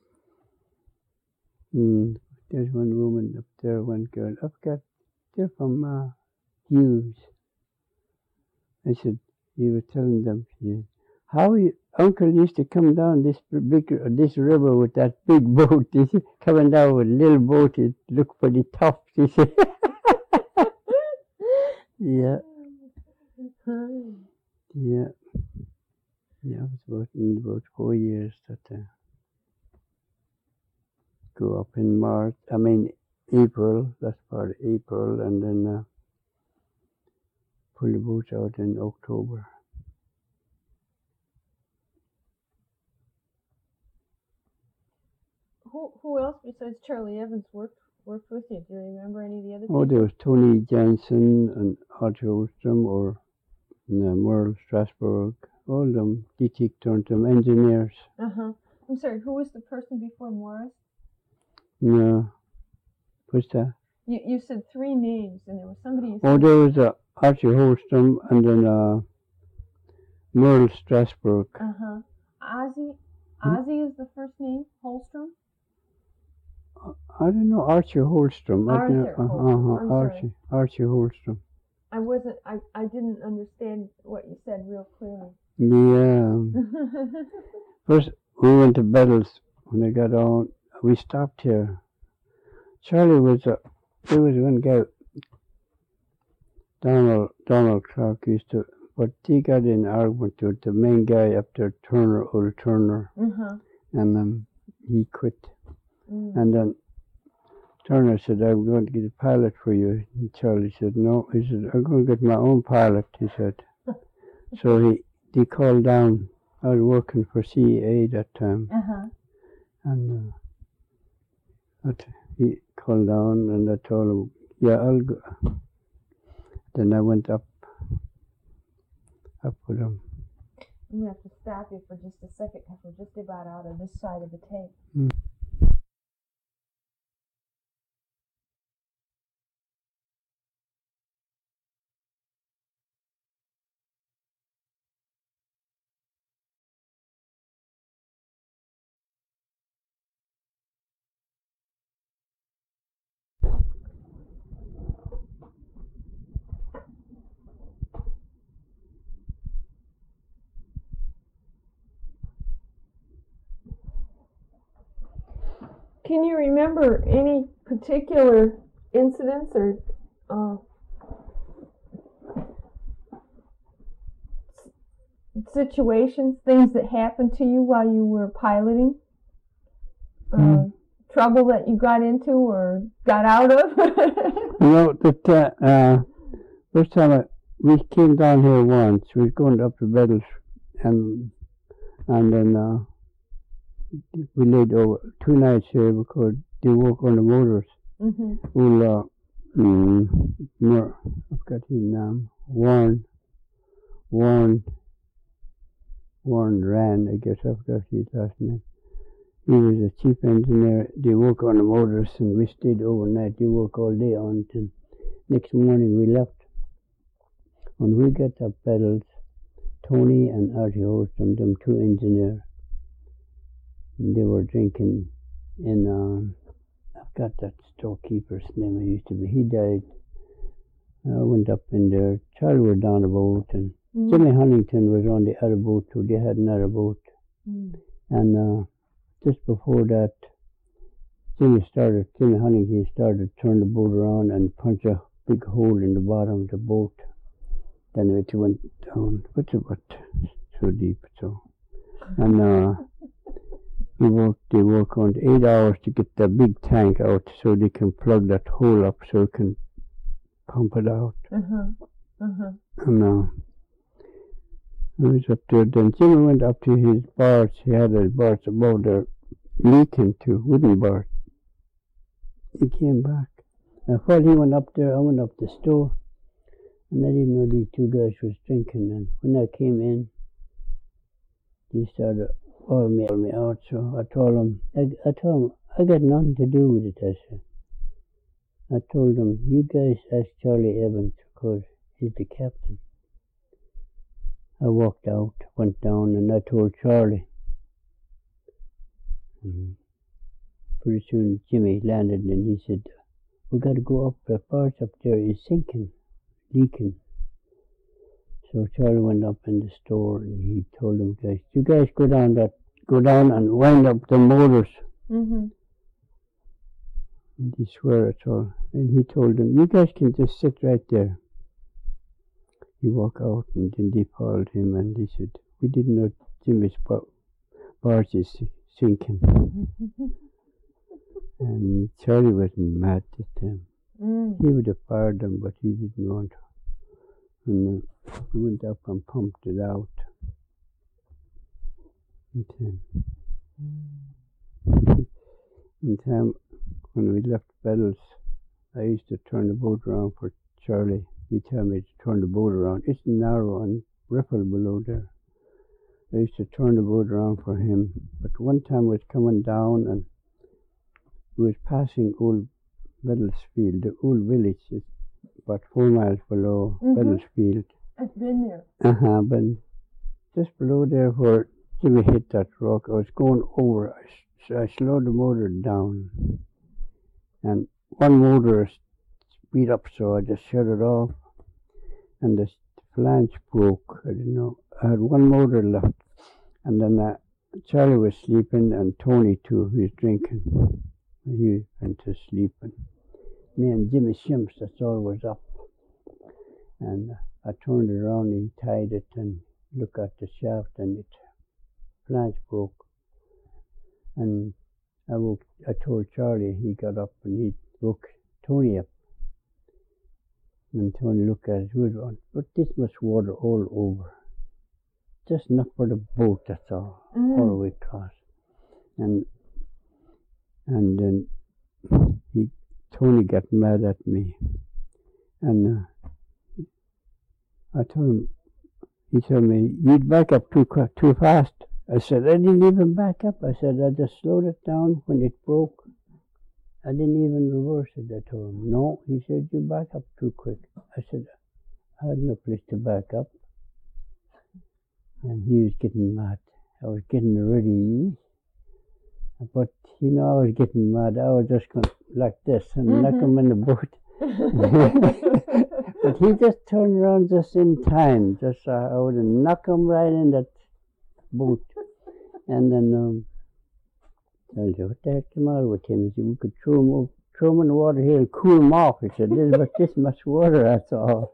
Mm. There's one woman up there, one girl. I've got, they're from uh, Hughes. I said, he was telling them, he said, how you, Uncle used to come down this big, this river with that big boat. He said, coming down with a little boat, it looked pretty tough. He said, yeah, yeah, yeah. I was about in about four years that uh, go up in March. I mean April. That's part of April, and then uh, pulled the boats out in October. Who who else besides Charlie Evans worked worked with you? Do you remember any of the other Oh, people? there was Tony Jansen and Archie Ostrom or uh, Merle Strasbourg, all them, Dietrich Thornton, engineers. Uh-huh. I'm sorry, who was the person before Morris? No, what's that? You you said three names, and there was somebody you Oh, said. there was uh, Archie Holstrom and then uh, Merle Strasbourg. Uh-huh. Ozzy? Hmm? Ozzy is the first name? Holstrom? I don't know, Archie Holstrom. I don't know, Arthur uh, Holstrom, uh-huh, I'm sorry. Archie, Archie Holstrom. I wasn't, I, I didn't understand what you said real clearly. Yeah. First, we went to Bettles when I got on. We stopped here. Charlie was a, there was one guy, Donald, Donald Clark used to, but he got in an argument with the main guy up there, Turner, old Turner, uh-huh. and um, he quit. Mm. And then Turner said, I'm going to get a pilot for you. And Charlie said, no. He said, I'm going to get my own pilot, he said. So he, he called down. I was working for C A A that time. Uh-huh. And uh, but he called down and I told him, yeah, I'll go. Then I went up, up with him. I'm going to have to stop you for just a second because we're just about out of this side of the tape. Mm. Can you remember any particular incidents or uh, situations, things that happened to you while you were piloting? Uh, Mm. Trouble that you got into or got out of? You know, that, uh, uh, first time I, we came down here once, we was going up to Bettles, and, and then, uh, we laid over two nights here because they work on the motors. Mm-hmm. Well, uh, mm, Mer- I've got his name, Warren, Warren, Warren Rand, I guess I've got his last name. He was a chief engineer. They work on the motors, and we stayed overnight. They work all day on it. And next morning we left. When we got up Bettles, Tony and Archie Holstrom, them two engineers, they were drinking in, um, I've got that storekeeper's name I used to be. He died. I went up in there. Charlie was down the boat, and Mm-hmm. Jimmy Huntington was on the other boat too. They had another boat. Mm-hmm. And uh, just before that, Jimmy started, Jimmy Huntington started to turn the boat around and punch a big hole in the bottom of the boat. Then it went down, but it was so deep, so. And uh, we worked, they work on eight hours to get the big tank out so they can plug that hole up so it can pump it out. Uh-huh. Uh-huh. And uh, I was up there. Then Jimmy went up to his bars. He had his bars above there, leaking to wooden bars. He came back. And while he went up there, I went up the store. And I didn't know these two guys was drinking. And when I came in, they started calling me, calling me out. So I told them, I, I told them, I got nothing to do with it, I said. I told them, you guys ask Charlie Evans because he's the captain. I walked out, went down, and I told Charlie. Mm-hmm. Pretty soon Jimmy landed and he said, we got to go up, the barge up there is sinking, leaking. So Charlie went up in the store and he told them guys, you guys go down that, go down and wind up the motors. Mm-hmm. And he swore at all. And he told them, you guys can just sit right there. He walked out and then they followed him and they said, we didn't know Jimmy's barge is sinking. And Charlie was mad at them. Mm. He would have fired them, but he didn't want to. And uh, we went up and pumped it out. Okay. In time when we left Beddles, I used to turn the boat around for Charlie. He told me to turn the boat around. It's narrow and ripple below there. I used to turn the boat around for him. But one time I was coming down and we was passing old Beddlesfield, the old village is about four miles below mm-hmm. Beddlesfield. I've been there. Uh-huh, but just below there where Jimmy hit that rock, I was going over. I, so I slowed the motor down. And one motor speed up, so I just shut it off. And the flange broke. I didn't know. I had one motor left. And then uh, Charlie was sleeping and Tony too, he was drinking. He went to sleep. And me and Jimmy Shims, that's all was up. And uh, I turned it around and he tied it and looked at the shaft and it flange broke. And I woke, I told Charlie, he got up and he woke Tony up. And Tony looked at it, he was on, but this much water all over. Just enough for the boat, that's all, mm. all the way across. And and then he, Tony got mad at me. And uh, I told him, he told me, you'd back up too too fast. I said, I didn't even back up. I said, I just slowed it down when it broke. I didn't even reverse it, I told him. No, he said, you back up too quick. I said, I had no place to back up. And he was getting mad. I was getting ready. But, you know, I was getting mad. I was just going like this and mm-hmm. knock him in the boat. But he just turned around just in time. Just uh, I would have knocked him right in that boat. And then um, I said, what the heck the matter with him? He said, we could throw him, over, throw him in the water here and cool him off. He said, there's about this much water, that's all.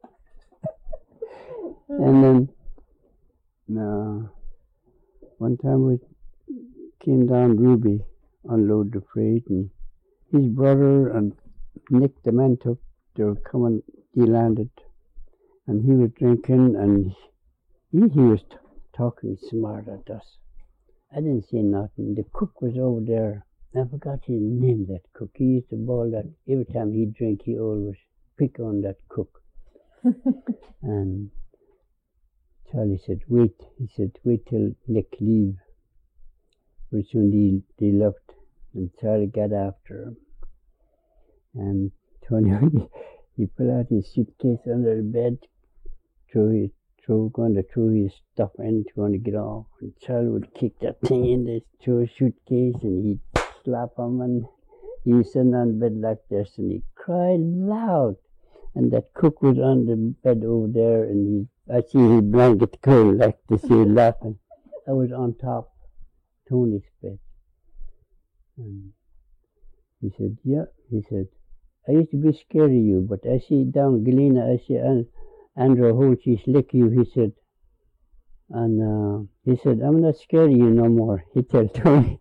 And then no, one time we came down Ruby, unload the freight, and his brother and Nick the man took, they were coming, he landed, and he was drinking, and he, he was t- talking smart at us. I didn't say nothing. The cook was over there. I forgot his name, that cook. He used to ball that. Every time he'd drink, he always pick on that cook. And Charlie said, wait. He said, wait till Nick leave. Pretty soon they, they left, and Charlie got after him. And Tony, he pulled out his suitcase under the bed, threw his Throw, going to throw his stuff in, going to get off. And Charlie would kick that thing in the throw suitcase and he'd slap him, and he was sitting on the bed like this and he cried loud. And that cook was on the bed over there and he, I see his blanket going like this, he was laughing. I was on top Tony's bed. And he said, yeah, he said, I used to be scared of you, but I see down Galena, I see and Andrew Holt, he slick you, he said. And uh, he said, I'm not scared of you no more, he told Tony.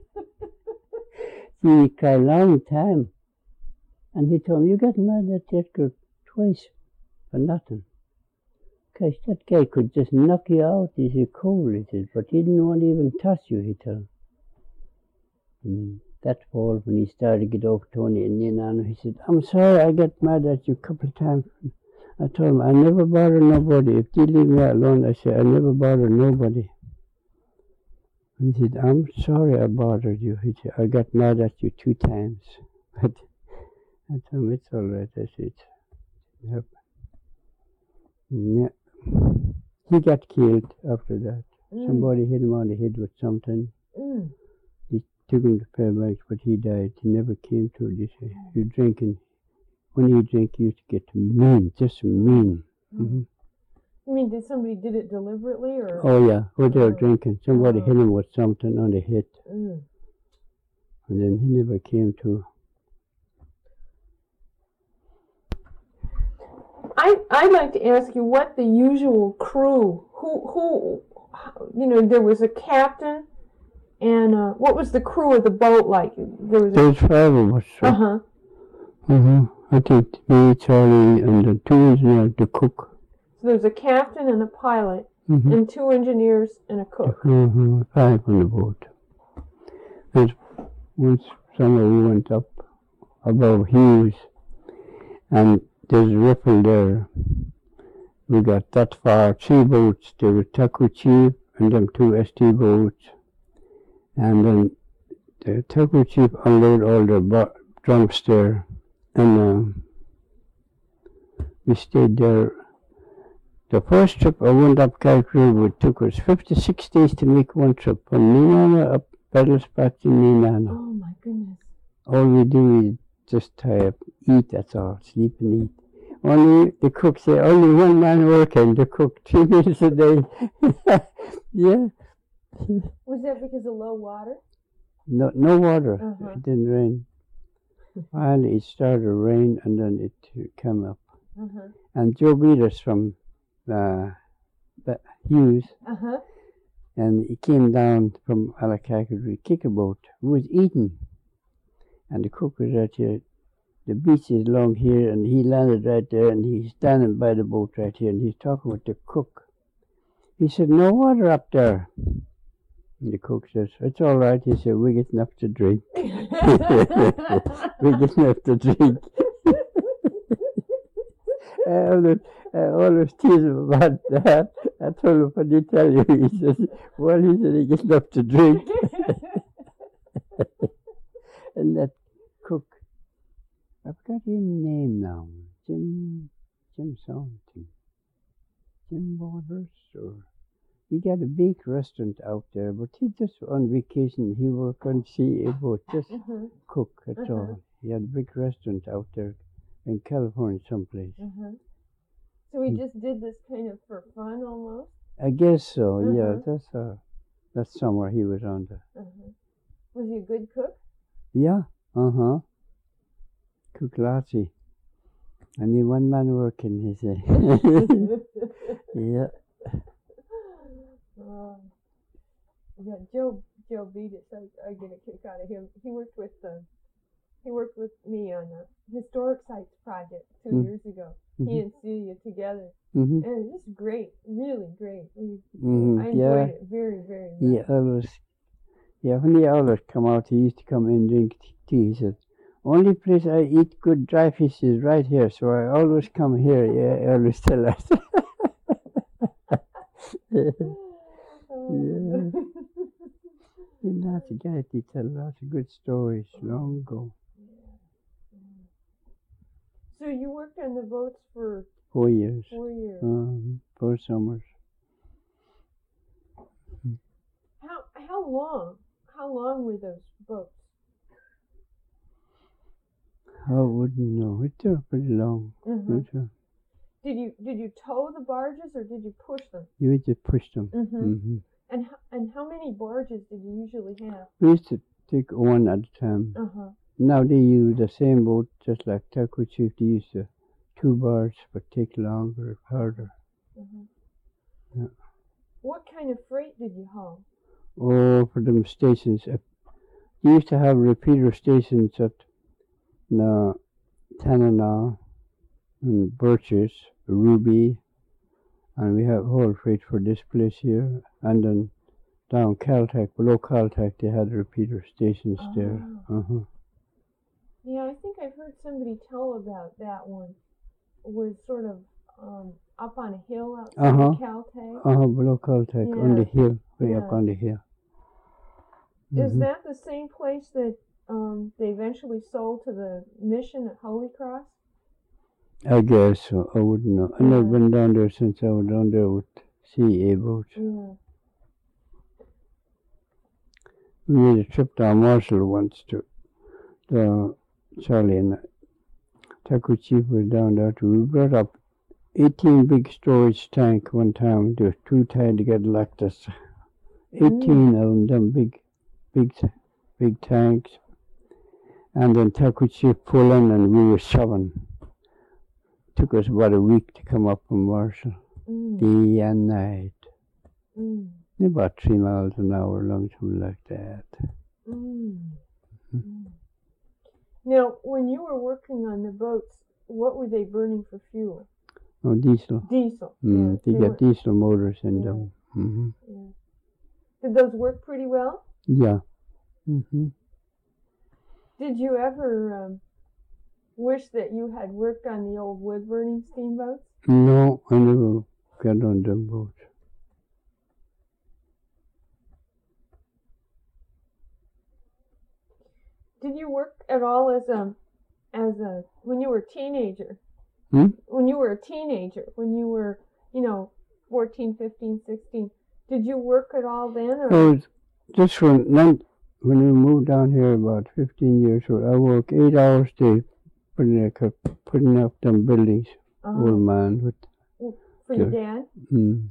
See, he cried a long time. And he told me, you got mad at Edgar twice for nothing. Because that guy could just knock you out, he said, cold, he said, but he didn't want to even touch you, he told me. That fall, when he started to get over Tony and then on, he said, I'm sorry I got mad at you a couple of times. I told him, I never bother nobody. If they leave me alone, I said, I never bother nobody. And he said, I'm sorry I bothered you. He said, I got mad at you two times. But I told him, it's all right. I said, yep. Yeah. He got killed after that. Mm. Somebody hit him on the head with something. Mm. He took him to paramedics, but he died. He never came to this. He was drinking. When you drink, you used to get mean, just mean. Mm-hmm. You mean, did somebody did it deliberately, or? Oh yeah, when they were drinking, somebody oh. hit him with something on the head, mm. and then he never came to. I I'd like to ask you what the usual crew, who who, you know, there was a captain, and uh, what was the crew of the boat like? There was. There was five of us. Uh huh. Mm-hmm. I think me, Charlie, and the two engineers, the cook. So there's a captain and a pilot, Mm-hmm. and two engineers and a cook. Mm-hmm. Five on the boat. And once summer we went up above Hughes, and there's a ripple there. We got that far, three boats. There were Taku Chief and them two S T boats. And then the Taku Chief unloaded all the bo- drums there. And uh, we stayed there. The first trip I went up Calc River, it took us fifty-six days to make one trip. From Nenana up Pedals back to Nenana. Oh my goodness. All we do is just tie up, eat, that's all, sleep and eat. Only the cook say, only one man working, the cook, three meals a day. Yeah. Was that because of low water? No, no water. Uh-huh. It didn't rain. Finally, it started to rain and then it came up. Uh-huh. And Joe beat us from uh, Hughes, Uh-huh. and he came down from Alakaka kicker boat, who was eating. And the cook was right here. The beach is along here, and he landed right there, and he's standing by the boat right here, and he's talking with the cook. He said, no water up there. And the cook says, it's all right. He said, we get enough to drink. We get enough to drink. I always, I always tease him about that. I told him, what did he tell you? He says, well, he said he gets enough to drink. And that cook, I forgot his name now. Jim, Jim something. Jim Waters, or he got a big restaurant out there, but he just on vacation. He worked on sea boat, just Uh-huh. cook. That's Uh-huh. all. He had a big restaurant out there in California, someplace. Uh-huh. So he just did this kind of for fun almost? I guess so. Yeah, Uh-huh. that's uh, that's somewhere he was on the. Uh-huh. Was he a good cook? Yeah. Uh huh. Cook lotsy. Only one man working, he said. Yeah. Uh, yeah, Joe Joe Beatus, I, I get a kick out of him. He worked with uh, he worked with me on a historic sites project two Mm. years ago. Mhm. He and Celia together, Mhm. and it was great, really great. We, Mhm. I enjoyed Yeah. it very, very much. He always. Yeah, when he always come out, he used to come in and drink tea. He said, only place I eat good dry fish is right here, so I always come here. Yeah, I always tell us. Yeah. He's not a guy, he tell lots of good stories long ago. So you worked on the boats for Four years. four years. Um, four summers. How how long? How long were those boats? I wouldn't know. It took pretty long. Mm-hmm. But, uh, Did you did you tow the barges or did you push them? you would just push them. Mm-hmm. Mm-hmm. And how, and how many barges did you usually have? We used to take one at a time. Uh huh. Now they use the same boat, just like Taku Chief. They use the two bars, but take longer, harder. Mm-hmm. Yeah. What kind of freight did you haul? Oh, for them stations. Uh, they used to have repeater stations at uh, Tanana and Birches, Ruby, and we have whole freight for this place here. And then down Caltech, below Caltech, they had repeater stations there. Oh. Uh-huh. Yeah, I think I've heard somebody tell about that one. It was sort of um, up on a hill outside Uh-huh. of Caltech. Uh-huh, below Caltech, on the Yeah. hill, way up Yeah. on the hill. Is Mhm. that the same place that um, they eventually sold to the mission at Holy Cross? I guess so. I wouldn't know. I've never Yeah. been down there since I was down there with C A boats. Yeah. We made a trip down Marshall once to the Charlie and Taku Chief was down there too. We brought up eighteen big storage tank one time. There was two tied together like this. eighteen of them, them big, big, big tanks. And then Taku Chief pulling and we were shoving. Took us about a week to come up from Marshall, Mm. day and night. Mm. About three miles an hour long, something like that. Mm. Mm. Now, when you were working on the boats, what were they burning for fuel? Oh, diesel. Diesel. Mm, yeah, they they got were- diesel motors in Yeah. them. Hmm. yeah. Did those work pretty well? Yeah. Hmm. Did you ever um, wish that you had worked on the old wood-burning steamboats? No, I never got on them boats. Did you work at all as a, as a, when you were a teenager? Hmm? When you were a teenager, when you were, you know, fourteen, fifteen, sixteen, did you work at all then? Or? Oh, just when, nine- when we moved down here about fifteen years old, I worked eight hours a day putting up, putting up them buildings, Uh-huh. old man. With, For your yeah. dad? mm,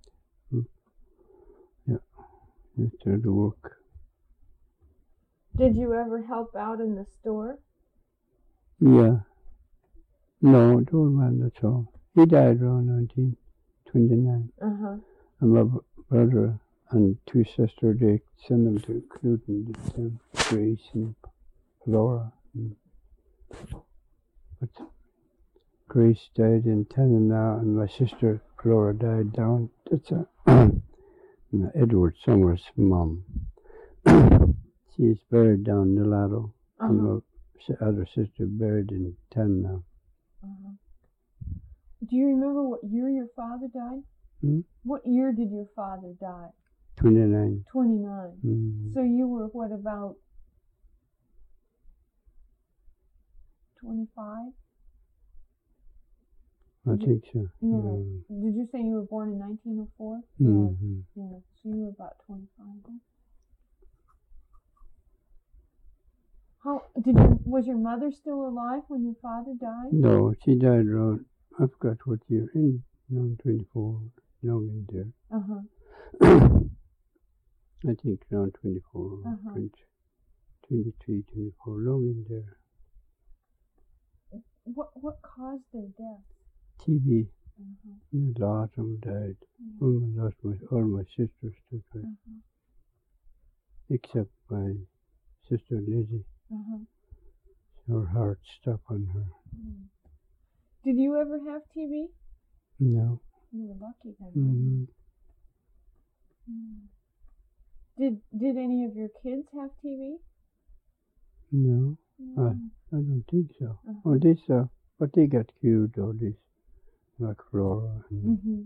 Yeah. that's the work. Did you ever help out in the store? Yeah. No, the old man, that's all. He died around nineteen twenty-nine. Uh-huh. And my br- brother and two sisters, they sent them to Cluton, to them, Grace and Laura. And, but Grace died in Tanana, and my sister Flora died down. That's a no, Edward Summers' mom. She is buried down in Nilado, and Uh-huh. my s- other sister buried in Tanana. Uh-huh. Do you remember what year your father died? Hmm? What year did your father die? twenty-nine. twenty-nine. Mm. So you were, what, about twenty-five? I think so. Yeah. Mm. Did you say you were born in nineteen oh four? Mhm. Yeah. Yeah. So you were about twenty-five then. How did you? Was your mother still alive when your father died? No, she died around, I forgot what year, in around twenty-four, long in there. Uh huh. I think around twenty-four, Uh-huh. twenty, twenty-three, twenty-four, long in there. What What caused their death? T B, Uh-huh. a lot of them died. Mhm. All my, lost my, all my sisters took it, Uh-huh. except my sister Lizzie. Uh-huh. Her heart stopped on her. Mm. Did you ever have T V? No. You were lucky then. Mm-hmm. Mm. Did Did any of your kids have T V? No, Mm. I don't think so. Uh-huh. Oh, this, uh, but they got cute, all this, like Flora. And, Mm-hmm.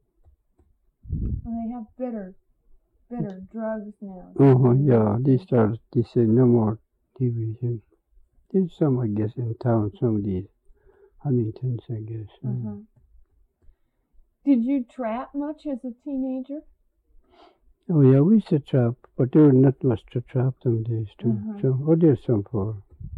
Well, they have bitter, bitter drugs now. Oh, yeah, they started, they said no more T V. There's some, I guess, in town, some of these Huntingtons, I guess. Uh-huh. Did you trap much as a teenager? Oh, yeah, we used to trap, but there was not much to trap them days, too. Uh-huh. So, oh, there's some for.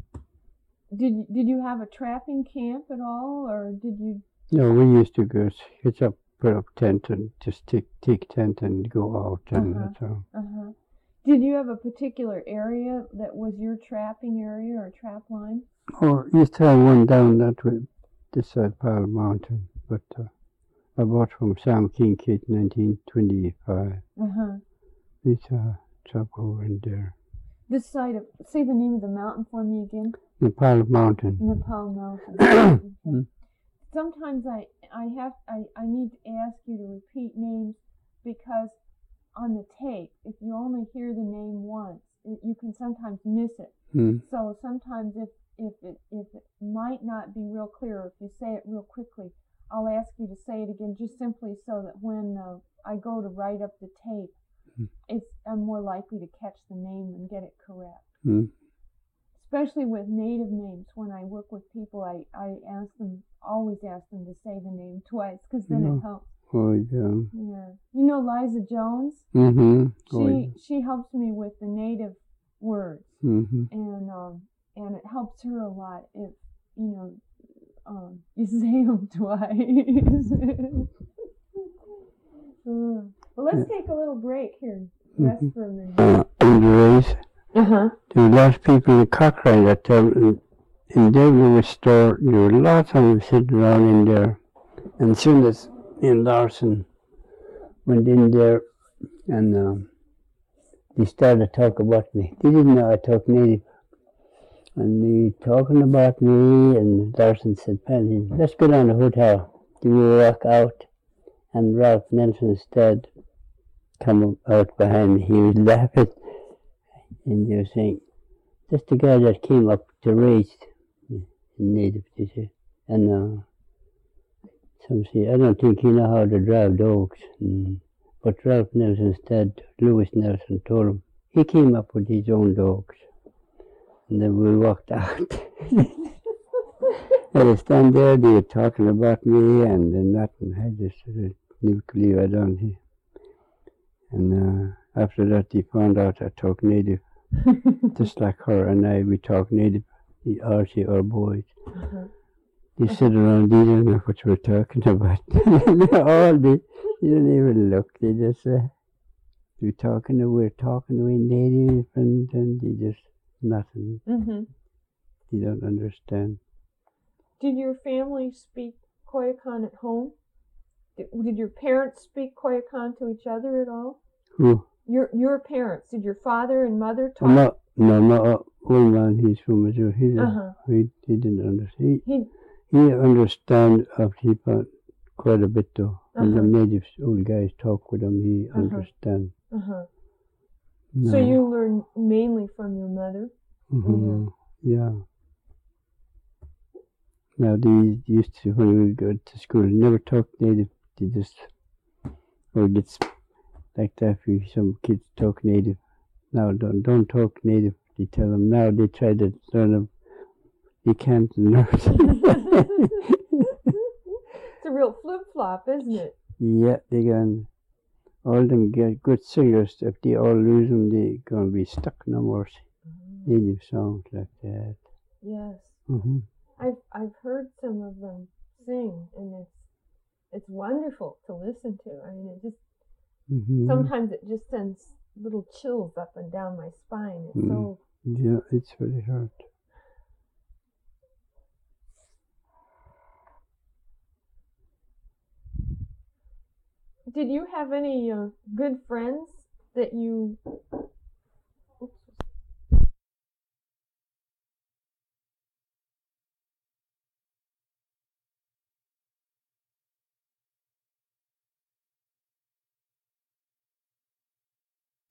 Did Did you have a trapping camp at all, or did you? No, we used to go hitch up, put up tent and just take, take tent and go out, and Uh-huh. that's all. Uh-huh. Did you have a particular area that was your trapping area or trap line? Or used to have one down that way, this side Pile Mountain, but uh, I bought from Sam Kincaid in nineteen twenty-five. Uh-huh. It's a trap over in there. This side of, say the name of the mountain for me again. The Pile Mountain. Nepal Mountain. Okay. Mm. Sometimes I, I have, I, I need to ask you to repeat names because on the tape, if you only hear the name once, it, you can sometimes miss it. Mm. So sometimes if, if it, if it might not be real clear, or if you say it real quickly, I'll ask you to say it again, just simply so that when uh, I go to write up the tape, Mm. it's, I'm more likely to catch the name and get it correct. Mm. Especially with native names, when I work with people, I, I ask them, always ask them to say the name twice, because then Yeah. it helps. Oh, yeah. Yeah. You know Liza Jones? Mm-hmm. She Oh, yeah. she helps me with the native words, Mm-hmm. and um and it helps her a lot if you know um you say them twice. Uh, well, let's take a little break here. Rest Mhm. for a minute. Uh, in the race, Uh huh. there were lots of people in Cochrane that time. In, in Devon store, there were lots of them sitting around in there. And as soon as me and Larson went in there, and um, they started to talk about me. They didn't know I talk native. And they talking about me, and Larson said, Penny, let's go down to the hotel. we walk out, and Ralph Nelson's dad come out behind me. He was laughing, and they were saying, "That's the guy that came up to race in native," they said. And uh, some say, "I don't think he know how to drive dogs." Mm. But Ralph Nelson's dad, Lewis Nelson, told him he came up with his own dogs. And then we walked out. And they stand there, they were talking about me and then nothing. I just uh, knew to leave it on here. And uh, after that, he found out I talk native. Just like her and I, we talk native, Archie, our boys. Uh-huh. They sit around, they don't know what we're talking about. All they, they don't even look, they just, uh, we're talking, we're talking, we're native, and then they just, nothing. Mm-hmm. They don't understand. Did your family speak Koyukon at home? Did, did your parents speak Koyukon to each other at all? Who? Your your parents. Did your father and mother talk? No, no, no. One man, he's from Missouri. He, uh-huh. he, he didn't understand. He, he, he understand after he found quite a bit though. When uh-huh. the natives, old guys talk with him, he uh-huh. understand. Uh-huh. No. So you learn mainly from your mother? Mm-hmm. Yeah. Now they used to, when we go to school, never talk native. They just, or it gets like that if some kids talk native. Now don't don't talk native. They tell them now they try to learn them. They can't learn. It's a real flip flop, isn't it? Yeah, they can. All them get good singers. If they all lose them, they gonna be stuck no more. Mm-hmm. Native songs like that. Yes. Mm-hmm. I've I've heard some of them sing, and it's it's wonderful to listen to. I mean, it just mm-hmm. sometimes it just sends little chills up and down my spine. It's mm. so yeah, it's very hard. Did you have any uh, good friends that you